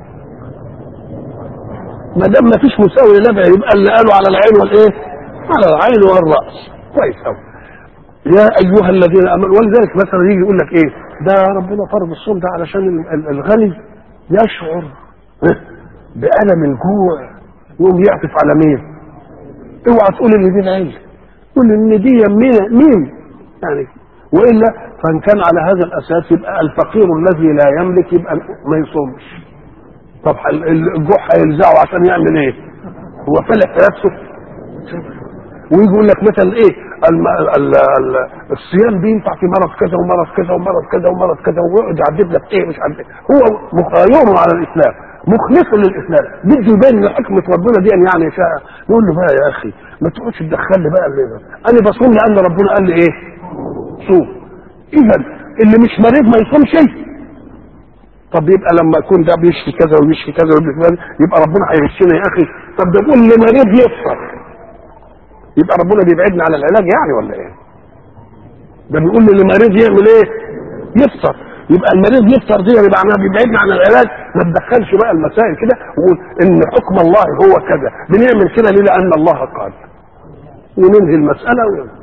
ما دام ما فيش مساوي لله يبقى اللي قالوا على العين والايه؟ على العين والرأس. كويس قوي. يا أيها الذين آمنوا. ولذلك مثلا يجي يقول لك إيه؟ ده ربنا فرض الصوم ده علشان الغني يشعر بألم الجوع يقوم يعطف على مين؟ اوعى تقول ان دي العين، قول ان دي مين يعني. والا فان كان على هذا الاساس يبقى الفقير الذي لا يملك يبقى ما يصومش. طب الجوع هيلزعه عشان يعمل ايه؟ هو فلح نفسه. ويجي يقول لك مثلا ايه؟ الصيام بينفع في مرض كذا ومرض كذا ومرض كذا ومرض كذا، ويقعد يعدد لك ايه مش عارف ايه. هو مخير على الاسلام، مخلص للاسلام، بده يبين ان حكمه ربنا دي يعني شاء. نقول له بقى يا اخي ما تقعدش تدخل لي بقى انا بصوم لان ربنا قال لي ايه؟ صوم. اذا اللي مش مريض ما يصومش شيء. طب يبقى لما يكون ده بيشفي كذا ويشفي كذا ويشفي كذا يبقى ربنا هيغشنا يا اخي. طب ده بيقول لي مريض يفطر، يبقى ربنا بيبعدنا على العلاج يعني ولا ايه؟ ده بيقول لي المريض يعمل ايه؟ يفطر. يبقى المريض يفطر دي يبقى معناها بيبعدنا عن العلاج. ما تدخلش بقى المسائل كده وقول ان حكم الله هو كذا. بنعمل كده ليه؟ لان الله قال. وننهي المساله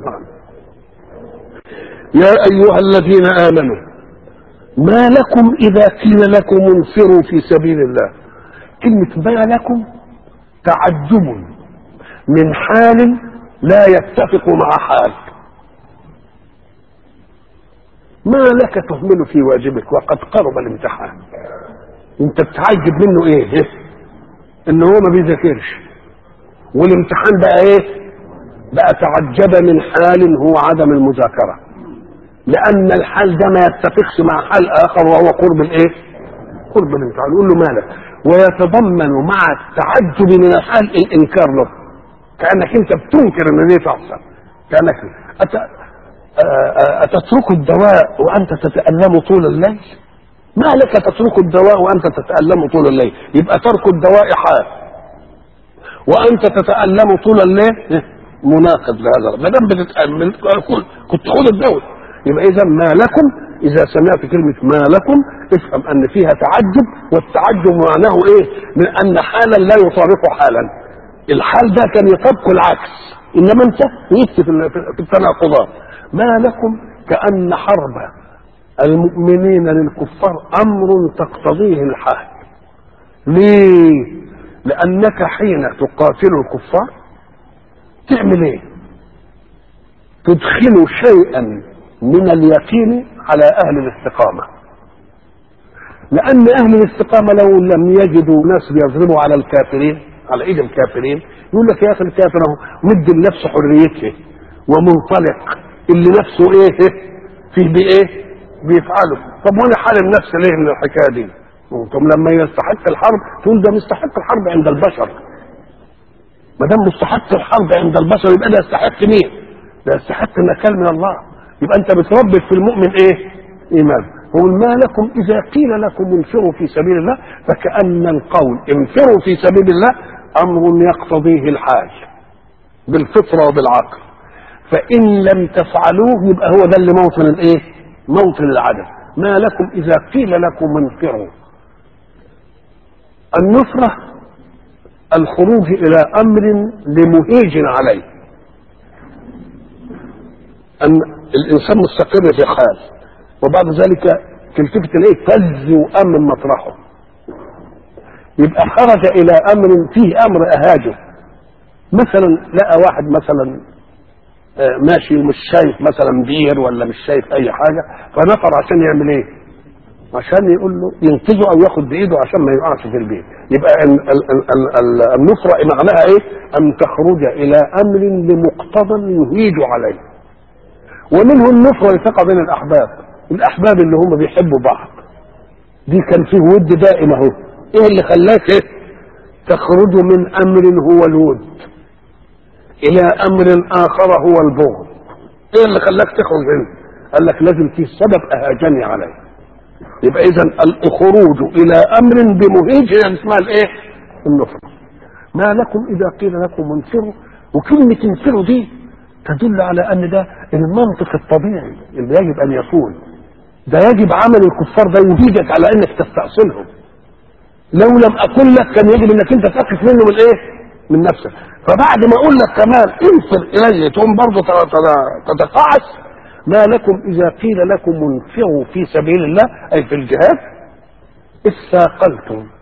يا ايها الذين امنوا ما لكم اذا قيل لكم انفروا في سبيل الله. كلمه ما لكم تعجب من حال لا يتفق مع حال. ما لك تهمل في واجبك وقد قرب الامتحان. انت بتعجب منه ايه؟ ان هو ما بيذاكرش والامتحان بقى ايه؟ بقى تعجب من حال هو عدم المذاكره، لان الحال ده ما يتفقش مع حال اخر وهو قرب الايه؟ قرب الامتحان. يقول له مالك. ويتضمن مع التعجب من الحال الانكار له، كانك انت بتنكر ان دي تحصل. كانك اتترك الدواء وانت تتالم طول الليل؟ ما لك تترك الدواء وانت تتالم طول الليل؟ يبقى ترك الدواء حال وانت تتالم طول الليل مناقض لهذا. ما دام بتتامل كنت خد الدواء. يبقى اذا ما لكم، اذا سمعت كلمه ما لكم افهم ان فيها تعجب، والتعجب معناه ايه؟ من ان حالا لا يطابق حالا. الحال ده كان يطابق العكس، انما انت وقفت في التناقضات. ما لكم كأن حرب المؤمنين للكفار امر تقتضيه الحال. ليه؟ لانك حين تقاتل الكفار تعمل ايه؟ تدخل شيئا من اليقين على اهل الاستقامه. لان اهل الاستقامه لو لم يجدوا ناس بيضربوا على الكافرين على ايد الكافرين يقول لك يا اخي الكافر اهو مد لنفسه حريته ومنطلق، اللي نفسه ايه فيه بايه بيفعله. طب وانا حارم نفسي ليه من الحكايه دي؟ طب لما يستحق الحرب تقول ده مستحق الحرب عند البشر. ما دام مستحق الحرب عند البشر يبقى ده يستحق مين؟ ده يستحق النكال من الله. يبقى انت بتربي في المؤمن ايه؟ ايمان. قل ما لكم اذا قيل لكم انفروا في سبيل الله، فكأن القول انفروا في سبيل الله امر يقتضيه الحال بالفطره وبالعقل. فان لم تفعلوه يبقى هو ده اللي موطن الايه؟ موطن العدم. ما لكم اذا قيل لكم انفروا. النفره الخروج الى امر لمهيج عليه. ان الانسان مستقر في حال وبعد ذلك تلتفت اليه فز وامن مطرحه، يبقى خرج الى امر فيه امر اهاجه. مثلا لقى واحد مثلا ماشي ومش شايف مثلا بير ولا مش شايف اي حاجه، فنفر عشان يعمل ايه؟ عشان يقول له ينقذه او ياخد بايده عشان ما يقعش في البير. يبقى النفرة معناها ايه؟ ان تخرج الى امر بمقتضى يهيج عليه. ومنه النفرة اللي تقع بين الاحباب اللي هم بيحبوا بعض، دي كان فيه ود دائم اهو. ايه اللي خلاك ايه تخرج من امر هو الود الى امر اخر هو البغض؟ ايه اللي خلاك تخرج هنا؟ قال لك لازم في سبب اهاجني عليه. يبقى اذا الخروج الى امر بمهيج هي اسمها الايه؟ النفرة. ما لكم اذا قيل لكم انفروا، وكلمة انفروا دي تدل على ان ده المنطق الطبيعي اللي يجب ان يكون. ده يجب عمل الكفار ده يهيجك على انك تستأصلهم. لو لم اقول لك كان يجب انك انت تقف منه من ايه؟ من نفسك. فبعد ما اقول لك كمان انفر الي تقوم برضه تتقاعس. ما لكم اذا قيل لكم انفروا في سبيل الله اي في الجهاد اثاقلتم.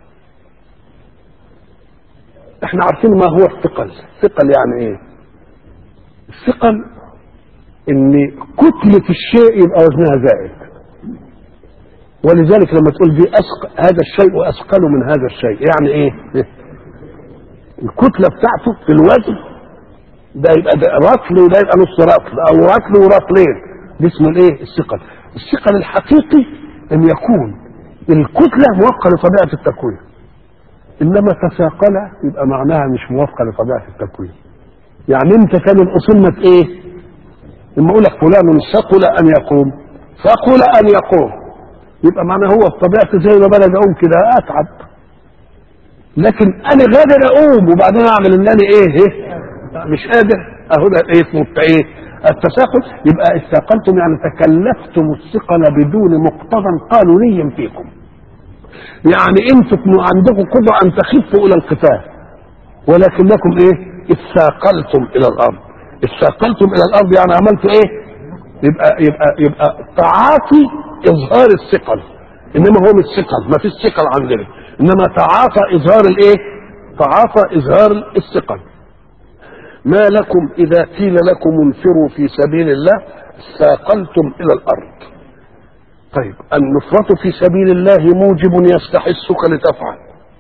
احنا عارفين ما هو الثقل. الثقل يعني ايه؟ الثقل ان كتلة الشيء يبقى وزنها زائد. ولذلك لما تقول دي هذا الشيء اثقل من هذا الشيء، يعني ايه؟ الكتلة بتاعته في الوزن ده يبقى ده رطل وده يبقى نص رطل او رطل ورطلين، ده اسمه الايه؟ الثقل. الثقل الحقيقي ان يكون الكتلة موافقة لطبيعة التكوين، انما تثاقل يبقى معناها مش موافقة لطبيعة التكوين. يعني انت كان الاصول ما ايه؟ لما اقول لك فلان ثقل ان يقوم، ثقل ان يقوم، يبقى معناه هو بطبيعته زي ما بلد اقوم كده اتعب. لكن انا قادر اقوم وبعدين اعمل ان انا ايه؟ مش قادر، اهو ده ايه؟ اسمه ايه؟ التثاقل. يبقى اثاقلتم يعني تكلفتم الثقل بدون مقتضى قانوني فيكم. يعني انتم عندكم قدره ان تخفوا الى القتال، ولكنكم ايه؟ اثاقلتم الى الارض. اثاقلتم الى الارض يعني عملتوا ايه؟ يبقى تعاطي اظهار الثقل، انما هو مش ثقل، ما فيش ثقل عندنا، انما تعاطى اظهار الايه؟ تعاطى اظهار الثقل. ما لكم اذا قيل لكم انفروا في سبيل الله ثاقلتم الى الارض. طيب النفرة في سبيل الله موجب يستحثك لتفعل.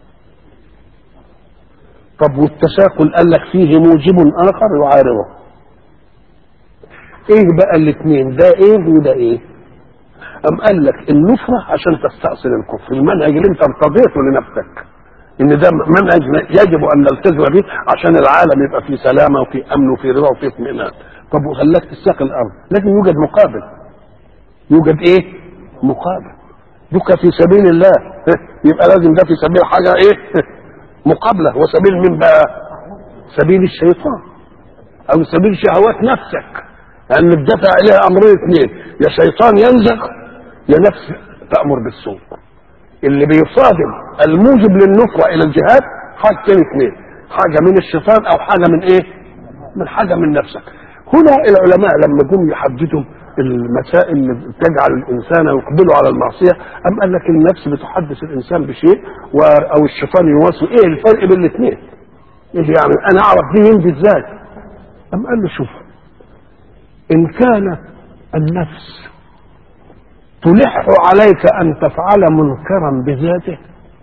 طب والتثاقل قال لك فيه موجب اخر يعارضه. ايه بقى الاثنين؟ ده ايه وده ايه؟ ام قال لك النفرة عشان تستأصل الكفر، المنهج اللي انت ارتضيته لنفسك ان ده منهج يجب ان نلتزم به عشان العالم يبقى فيه سلامه وفي امن وفي رضا وفي اطمئنان. طب وخلاك تستاقل الارض، لازم يوجد مقابل. يوجد ايه؟ مقابل. دك في سبيل الله يبقى لازم ده في سبيل حاجه ايه؟ مقابله. وسبيل من بقى؟ سبيل الشيطان او سبيل شهوات نفسك، لان يعني الدفع اليها امرين اثنين، يا شيطان ينزغ يا نفس تامر بالسوء. اللي بيصادم الموجب للنفرة الى الجهاد حاجتين اثنين، حاجة من الشيطان او حاجة من ايه؟ من حاجة من نفسك. هنا العلماء لما جم يحددوا المسائل اللي تجعل الانسان يقبل على المعصية، ام قال لك النفس بتحدث الانسان بشيء او الشيطان يواسوي، ايه الفرق بين الاثنين؟ ايه يعني انا اعرف دي يمضي ازاي؟ ام قال له شوف، ان كانت النفس تلح عليك ان تفعل منكرا بذاته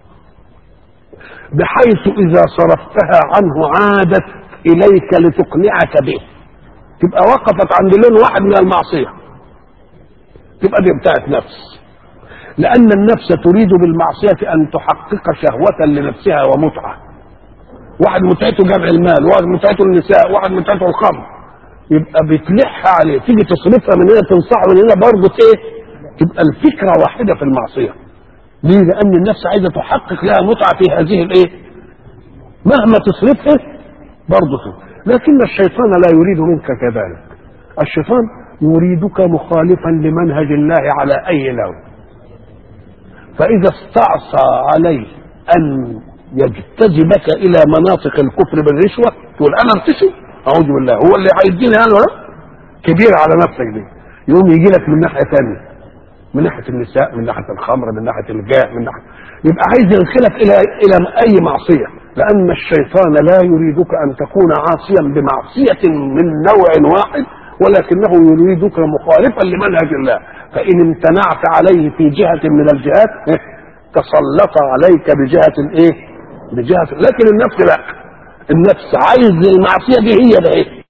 بحيث اذا صرفتها عنه عادت اليك لتقنعك به، تبقى وقفت عند لون واحد من المعصيه، تبقى دي بتاعت نفس. لان النفس تريد بالمعصيه ان تحقق شهوه لنفسها ومتعه. واحد متعته جمع المال، واحد متعته النساء، واحد متعته الخمر، يبقى بتلح عليه، تيجي تصرفها من هنا تنصحه من هنا برضه ايه؟ تبقى الفكرة واحدة في المعصية. ليه؟ لأن النفس عايزة تحقق لها متعة في هذه الايه؟ مهما تصرفها برضه. لكن الشيطان لا يريد منك كذلك. الشيطان يريدك مخالفا لمنهج الله على أي لون. فإذا استعصى عليه أن يجتذبك إلى مناطق الكفر بالرشوة تقول أنا ارتشي أعوذ بالله، هو اللي هيديني أنا كبير على نفسك دي، يقوم يجي لك من ناحية ثانية، من ناحيه النساء، من ناحيه الخمر، من ناحيه الجاه، من ناحيه، يبقى عايز يدخلك الى اي معصيه. لان الشيطان لا يريدك ان تكون عاصيا بمعصيه من نوع واحد ولكنه يريدك مخالفا لمنهج الله. فإن امتنعت عليه في جهة من الجهات تسلط عليك بجهة ايه؟ بجهة. لكن النفس لا، النفس عايز المعصية دي هي ده ايه؟